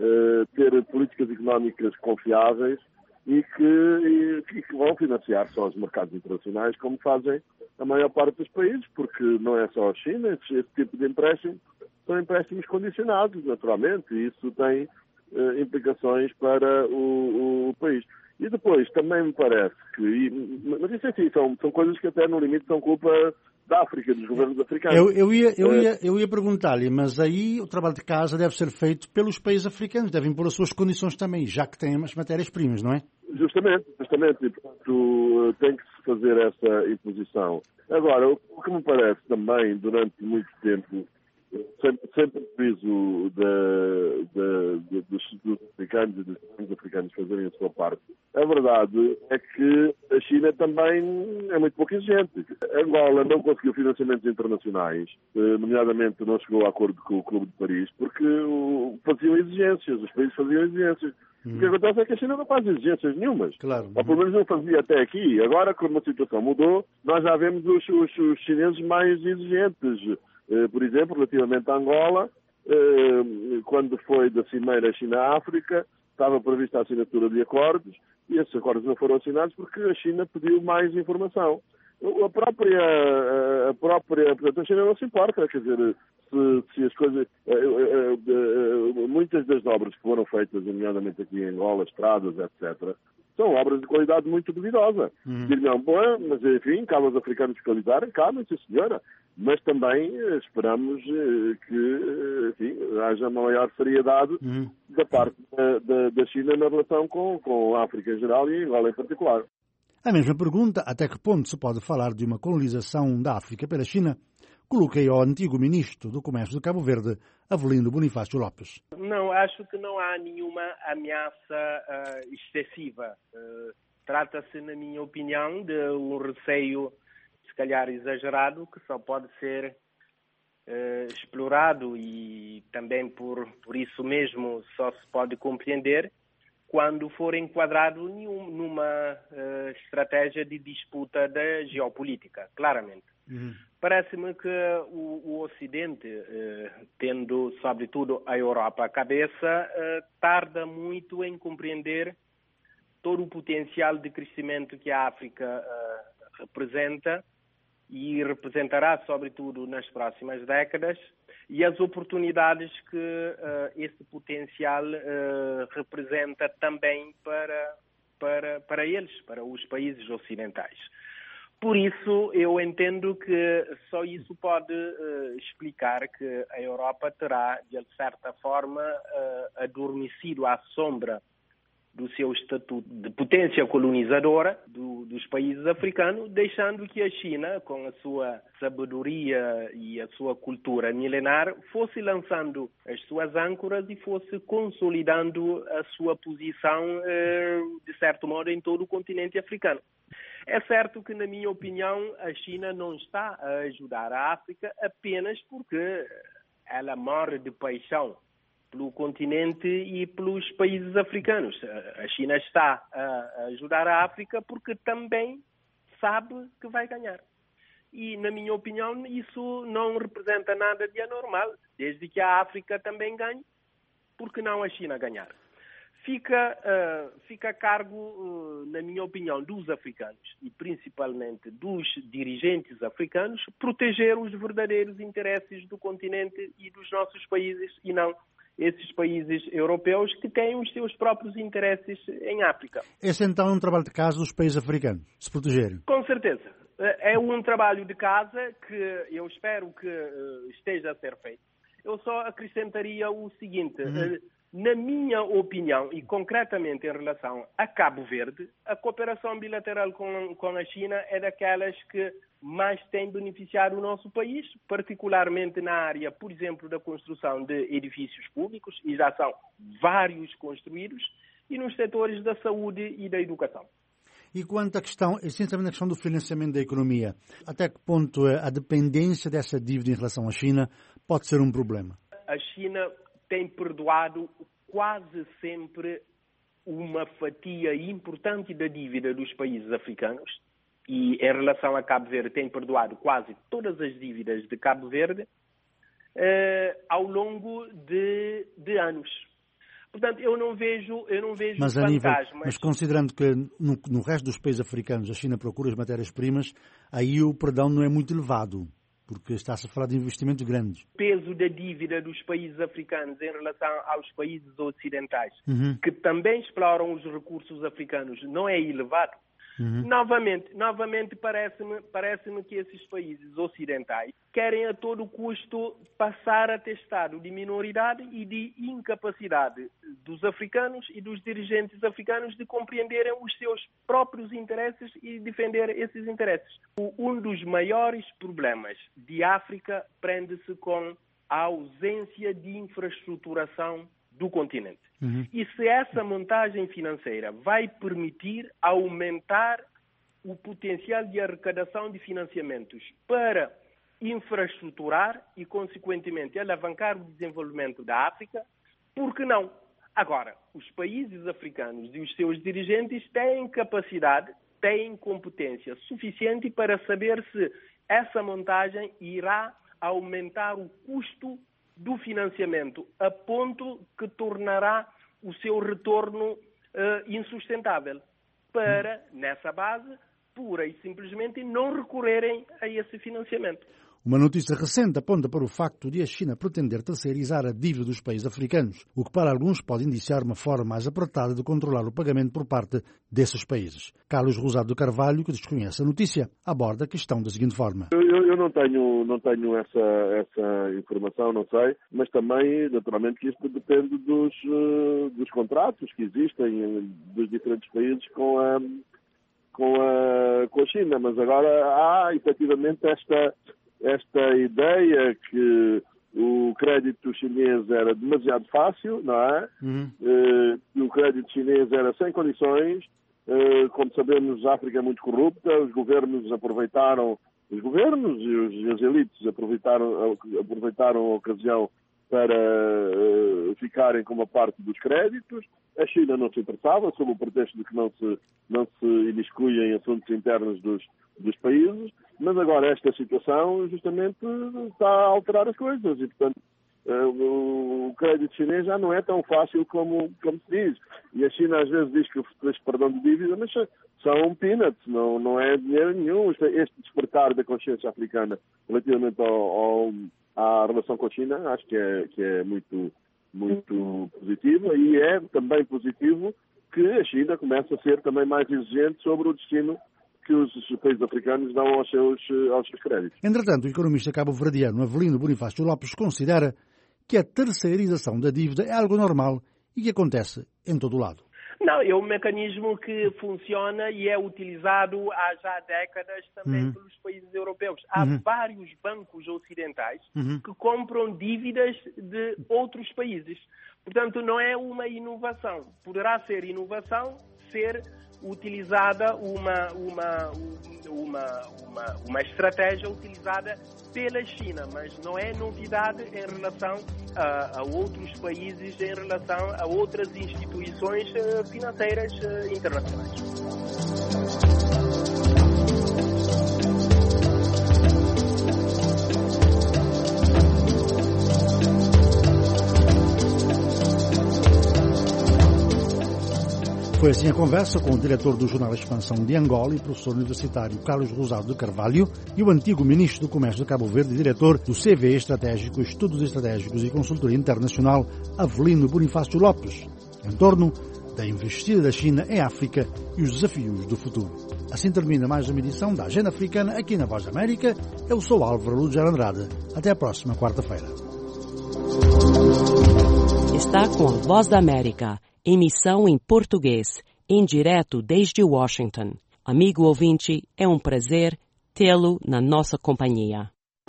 Speaker 8: ter políticas económicas confiáveis, e que, e, e que vão financiar só os mercados internacionais, como fazem a maior parte dos países, porque não é só a China, esse, esse tipo de empréstimos são empréstimos condicionados, naturalmente, e isso tem uh, implicações para o, o país. E depois, também me parece que, e, mas isso assim, são, são coisas que até no limite são culpa da África, dos governos africanos.
Speaker 5: Eu, eu ia, eu ia, eu ia perguntar-lhe, mas aí o trabalho de casa deve ser feito pelos países africanos, devem pôr as suas condições também, já que têm as matérias-primas, não é?
Speaker 8: Justamente, justamente, e portanto tem que se fazer essa imposição. Agora, o que me parece também, durante muito tempo, sempre, sempre preciso dos, dos africanos e dos países africanos fazerem a sua parte. A verdade é que a China também é muito pouco exigente. Angola não conseguiu financiamentos internacionais, nomeadamente não chegou a acordo com o Clube de Paris, porque faziam exigências, os países faziam exigências. Hum. O que acontece é que a China não faz exigências nenhumas.
Speaker 5: Claro.
Speaker 8: Ou pelo menos não fazia até aqui. Agora, quando a situação mudou, nós já vemos os, os, os chineses mais exigentes. Uh, por exemplo, relativamente a Angola, uh, quando foi da Cimeira China-África, estava prevista a assinatura de acordos, e esses acordos não foram assinados porque a China pediu mais informação. A própria, a própria, portanto, a China não se importa, quer dizer, se, se as coisas, muitas das obras que foram feitas, nomeadamente aqui em Angola, estradas, etcétera, são obras de qualidade muito duvidosa. Uhum. Diriam, bom, mas enfim, cabe aos africanos fiscalizarem, cabe, sim senhora, mas também esperamos que, enfim, haja uma maior seriedade uhum. da parte da, da, da China na relação com, com a África em geral e Angola em particular.
Speaker 5: A mesma pergunta, até que ponto se pode falar de uma colonização da África pela China, coloquei ao antigo ministro do Comércio de Cabo Verde, Avelino Bonifácio Lopes.
Speaker 10: Não, acho que não há nenhuma ameaça uh, excessiva. Uh, trata-se, na minha opinião, de um receio, se calhar exagerado, que só pode ser uh, explorado e também por, por isso mesmo só se pode compreender quando for enquadrado numa uh, estratégia de disputa da geopolítica, claramente. Uhum. Parece-me que o, o Ocidente, uh, tendo sobretudo a Europa à cabeça, uh, tarda muito em compreender todo o potencial de crescimento que a África uh, representa e representará sobretudo nas próximas décadas, e as oportunidades que uh, esse potencial uh, representa também para, para, para eles, para os países ocidentais. Por isso, eu entendo que só isso pode uh, explicar que a Europa terá, de certa forma, uh, adormecido à sombra do seu estatuto de potência colonizadora do, dos países africanos, deixando que a China, com a sua sabedoria e a sua cultura milenar, fosse lançando as suas âncoras e fosse consolidando a sua posição, eh, de certo modo, em todo o continente africano. É certo que, na minha opinião, a China não está a ajudar a África apenas porque ela morre de paixão pelo continente e pelos países africanos. A China está a ajudar a África porque também sabe que vai ganhar. E, na minha opinião, isso não representa nada de anormal. Desde que a África também ganhe, por que não a China ganhar? Fica, uh, fica a cargo, uh, na minha opinião, dos africanos e principalmente dos dirigentes africanos proteger os verdadeiros interesses do continente e dos nossos países e não esses países europeus que têm os seus próprios interesses em África.
Speaker 5: Esse então é um trabalho de casa dos países africanos, se protegerem?
Speaker 10: Com certeza. É um trabalho de casa que eu espero que uh, esteja a ser feito. Eu só acrescentaria o seguinte, uhum. uh, na minha opinião, e concretamente em relação a Cabo Verde, a cooperação bilateral com, com a China é daquelas que mais tem beneficiado o nosso país, particularmente na área, por exemplo, da construção de edifícios públicos, e já são vários construídos, e nos setores da saúde e da educação.
Speaker 5: E quanto à questão, essencialmente a questão do financiamento da economia, até que ponto a dependência dessa dívida em relação à China pode ser um problema?
Speaker 10: A China tem perdoado quase sempre uma fatia importante da dívida dos países africanos e, em relação a Cabo Verde, tem perdoado quase todas as dívidas de Cabo Verde eh, ao longo de, de anos. Portanto, eu não vejo, eu não vejo
Speaker 5: mas,
Speaker 10: fantasmas.
Speaker 5: Nível, mas considerando que no, no resto dos países africanos a China procura as matérias-primas, aí o perdão não é muito elevado, porque está-se a falar de investimentos grandes.
Speaker 10: O peso da dívida dos países africanos em relação aos países ocidentais,
Speaker 5: uhum.
Speaker 10: que também exploram os recursos africanos, não é elevado. Uhum. Novamente, novamente parece-me, parece-me que esses países ocidentais querem a todo custo passar a ter estado de minoridade e de incapacidade dos africanos e dos dirigentes africanos de compreenderem os seus próprios interesses e defender esses interesses. Um dos maiores problemas de África prende-se com a ausência de infraestruturação do continente. Uhum. E se essa montagem financeira vai permitir aumentar o potencial de arrecadação de financiamentos para infraestruturar e, consequentemente, alavancar o desenvolvimento da África, por que não? Agora, os países africanos e os seus dirigentes têm capacidade, têm competência suficiente para saber se essa montagem irá aumentar o custo do financiamento a ponto que tornará o seu retorno uh, insustentável, para, nessa base, pura e simplesmente não recorrerem a esse financiamento.
Speaker 5: Uma notícia recente aponta para o facto de a China pretender terceirizar a dívida dos países africanos, o que para alguns pode indiciar uma forma mais apertada de controlar o pagamento por parte desses países. Carlos Rosado do Carvalho, que desconhece a notícia, aborda a questão da seguinte forma.
Speaker 8: Eu, eu não tenho, não tenho essa, essa informação, não sei, mas também, naturalmente, que isto depende dos, dos contratos que existem dos diferentes países com a, com a, com a China. Mas agora há, efetivamente, esta... esta ideia que o crédito chinês era demasiado fácil, não é? Uhum. Uh, o crédito chinês era sem condições. Uh, como sabemos, a África é muito corrupta. Os governos aproveitaram, os governos e, os, e as elites aproveitaram, aproveitaram a ocasião para uh, ficarem com uma parte dos créditos. A China não se interessava, sob o pretexto de que não se, não se imiscui em assuntos internos dos, dos países, mas agora esta situação justamente está a alterar as coisas e, portanto, uh, o crédito chinês já não é tão fácil como, como se diz. E a China às vezes diz que fez perdão de dívida, mas são peanuts, não, não é dinheiro nenhum. Este despertar da consciência africana relativamente ao, ao, à relação com a China, acho que é, que é muito... muito positiva, e é também positivo que a China comece a ser também mais exigente sobre o destino que os países africanos dão aos seus, aos seus créditos.
Speaker 5: Entretanto, o economista cabo-verdiano Avelino Bonifácio Lopes considera que a terceirização da dívida é algo normal e que acontece em todo o lado.
Speaker 10: Não, é um mecanismo que funciona e é utilizado há já décadas também uhum. pelos países europeus. Há uhum. vários bancos ocidentais uhum. que compram dívidas de outros países. Portanto, não é uma inovação. Poderá ser inovação ser utilizada uma, uma, uma, uma, uma estratégia utilizada pela China, mas não é novidade em relação a, a outros países, em relação a outras instituições financeiras internacionais.
Speaker 5: Foi assim a conversa com o diretor do Jornal Expansão de Angola e professor universitário Carlos Rosado de Carvalho e o antigo ministro do Comércio de Cabo Verde e diretor do C V E Estratégico, Estudos Estratégicos e Consultoria Internacional, Avelino Bonifácio Lopes, em torno da investida da China em África e os desafios do futuro. Assim termina mais uma edição da Agenda Africana aqui na Voz da América. Eu sou Álvaro Lujar Andrade. Até a próxima quarta-feira.
Speaker 11: Está com a Voz da América. Emissão em português, em direto desde Washington. Amigo ouvinte, é um prazer tê-lo na nossa companhia.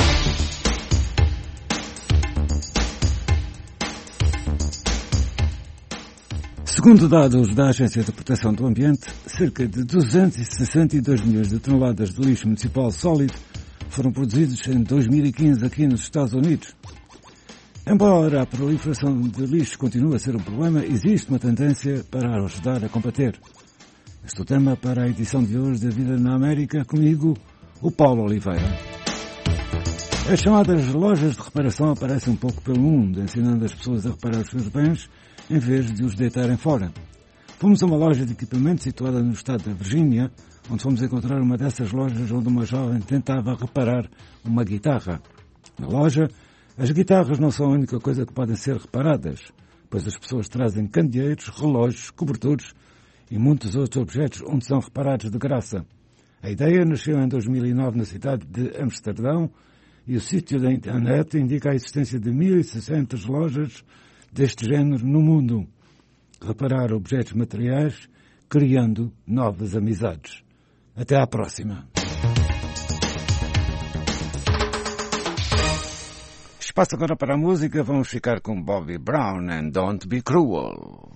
Speaker 12: Segundo dados da Agência de Proteção do Ambiente, cerca de duzentos e sessenta e dois milhões de toneladas de lixo municipal sólido foram produzidos em dois mil e quinze aqui nos Estados Unidos. Embora a proliferação de lixo continue a ser um problema, existe uma tendência para ajudar a combater. Este é o tema para a edição de hoje da Vida na América, comigo, o Paulo Oliveira. As chamadas lojas de reparação aparecem um pouco pelo mundo, ensinando as pessoas a reparar os seus bens em vez de os deitarem fora. Fomos a uma loja de equipamento situada no estado da Virgínia, onde fomos encontrar uma dessas lojas onde uma jovem tentava reparar uma guitarra. Na loja, as guitarras não são a única coisa que podem ser reparadas, pois as pessoas trazem candeeiros, relógios, cobertores e muitos outros objetos onde são reparados de graça. A ideia nasceu em dois mil e nove na cidade de Amsterdão e o sítio da internet indica a existência de mil e seiscentas lojas deste género no mundo. Reparar objetos materiais, criando novas amizades. Até à próxima. Espaço agora para a música, vamos ficar com Bobby Brown and Don't Be Cruel.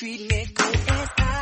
Speaker 13: treat me cold as ice.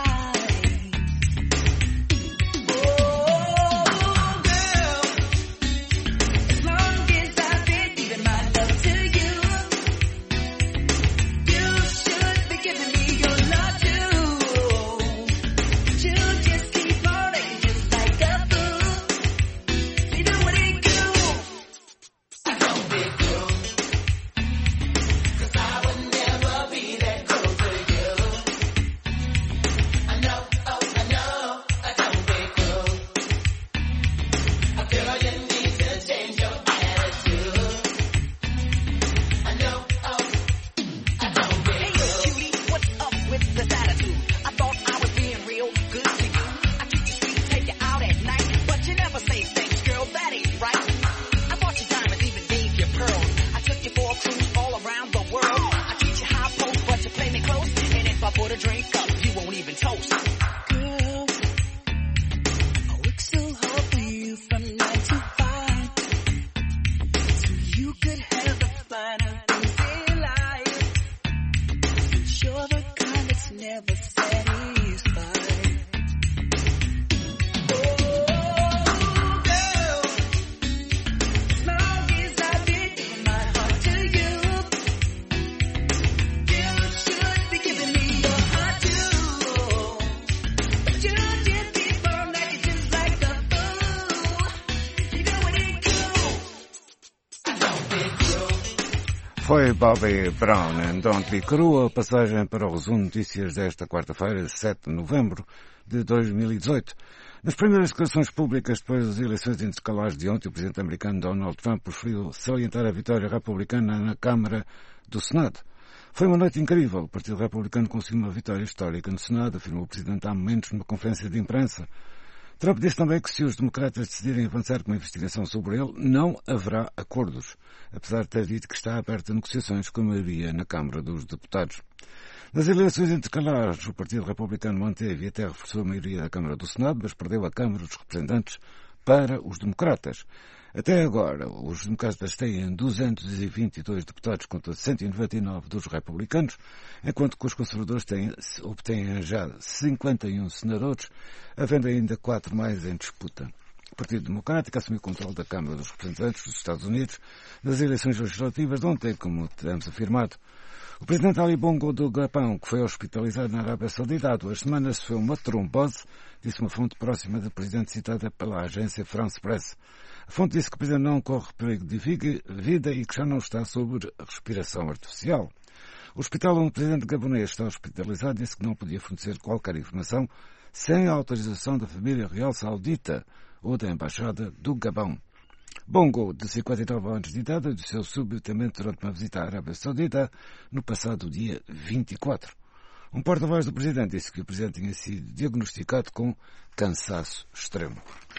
Speaker 12: Foi Bobby Brown em Don't Be Cruel, passagem para o resumo de notícias desta quarta-feira, sete de novembro de dois mil e dezoito. Nas primeiras declarações públicas depois das eleições intercalares de ontem, o presidente americano Donald Trump preferiu salientar a vitória republicana na Câmara do Senado. Foi uma noite incrível. O Partido Republicano conseguiu uma vitória histórica no Senado, afirmou o presidente há momentos numa conferência de imprensa. Trump disse também que se os democratas decidirem avançar com uma investigação sobre ele, não haverá acordos, apesar de ter dito que está aberta a negociações com a maioria na Câmara dos Deputados. Nas eleições intercalares, o Partido Republicano manteve e até reforçou a maioria da Câmara do Senado, mas perdeu a Câmara dos Representantes para os democratas. Até agora, os democratas têm duzentos e vinte e dois deputados contra cento e noventa e nove dos republicanos, enquanto que os conservadores têm, obtêm já cinquenta e um senadores, havendo ainda quatro mais em disputa. O Partido Democrático assumiu o controle da Câmara dos Representantes dos Estados Unidos nas eleições legislativas de ontem, como temos afirmado. O presidente Ali Bongo do Gabão, que foi hospitalizado na Arábia Saudita há duas semanas, sofreu uma trombose, disse uma fonte próxima do presidente citada pela agência France Press. A fonte disse que o presidente não corre perigo de vida e que já não está sob respiração artificial. O hospital onde o presidente gabonês está hospitalizado disse que não podia fornecer qualquer informação sem a autorização da família real saudita ou da embaixada do Gabão. Bongo, de cinquenta e nove anos de idade, adoeceu subitamente durante uma visita à Arábia Saudita no passado dia vinte e quatro. Um porta-voz do presidente disse que o presidente tinha sido diagnosticado com cansaço extremo.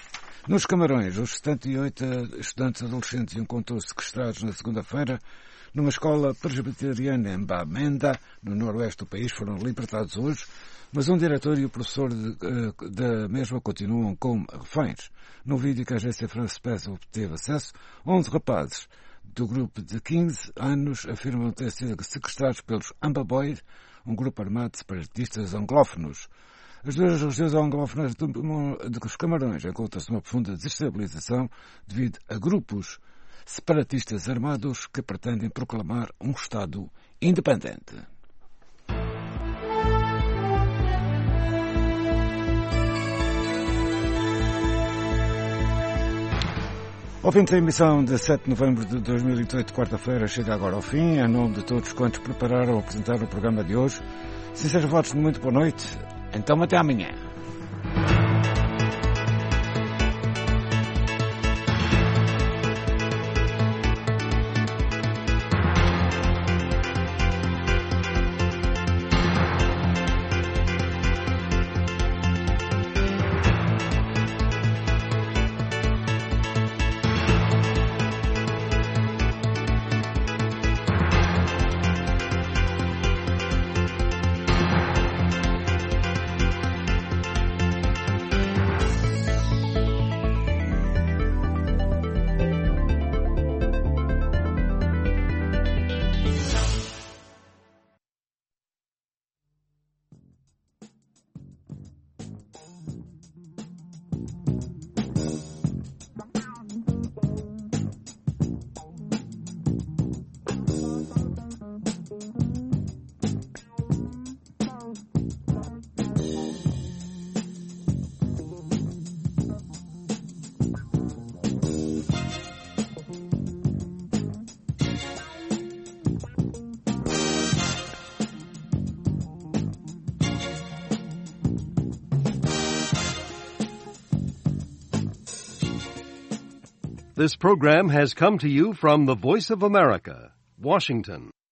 Speaker 12: Nos Camarões, os setenta e oito estudantes adolescentes e um condutor sequestrados na segunda-feira numa escola presbiteriana em Bamenda, no noroeste do país, foram libertados hoje, mas um diretor e o professor da mesma continuam como reféns. No vídeo que a agência France Press obteve acesso, onze rapazes do grupo de quinze anos afirmam ter sido sequestrados pelos Amba Boys, um grupo armado de separatistas anglófonos. As duas regiões anglófonas dos Camarões encontram-se numa profunda desestabilização devido a grupos separatistas armados que pretendem proclamar um Estado independente. O fim da emissão de sete de novembro de dois mil e dezoito, quarta-feira, chega agora ao fim. Em nome de todos quantos prepararam ou apresentaram o programa de hoje, sinceros votos de muito boa noite. Então até amanhã.
Speaker 13: This program has come to you from the Voice of America, Washington.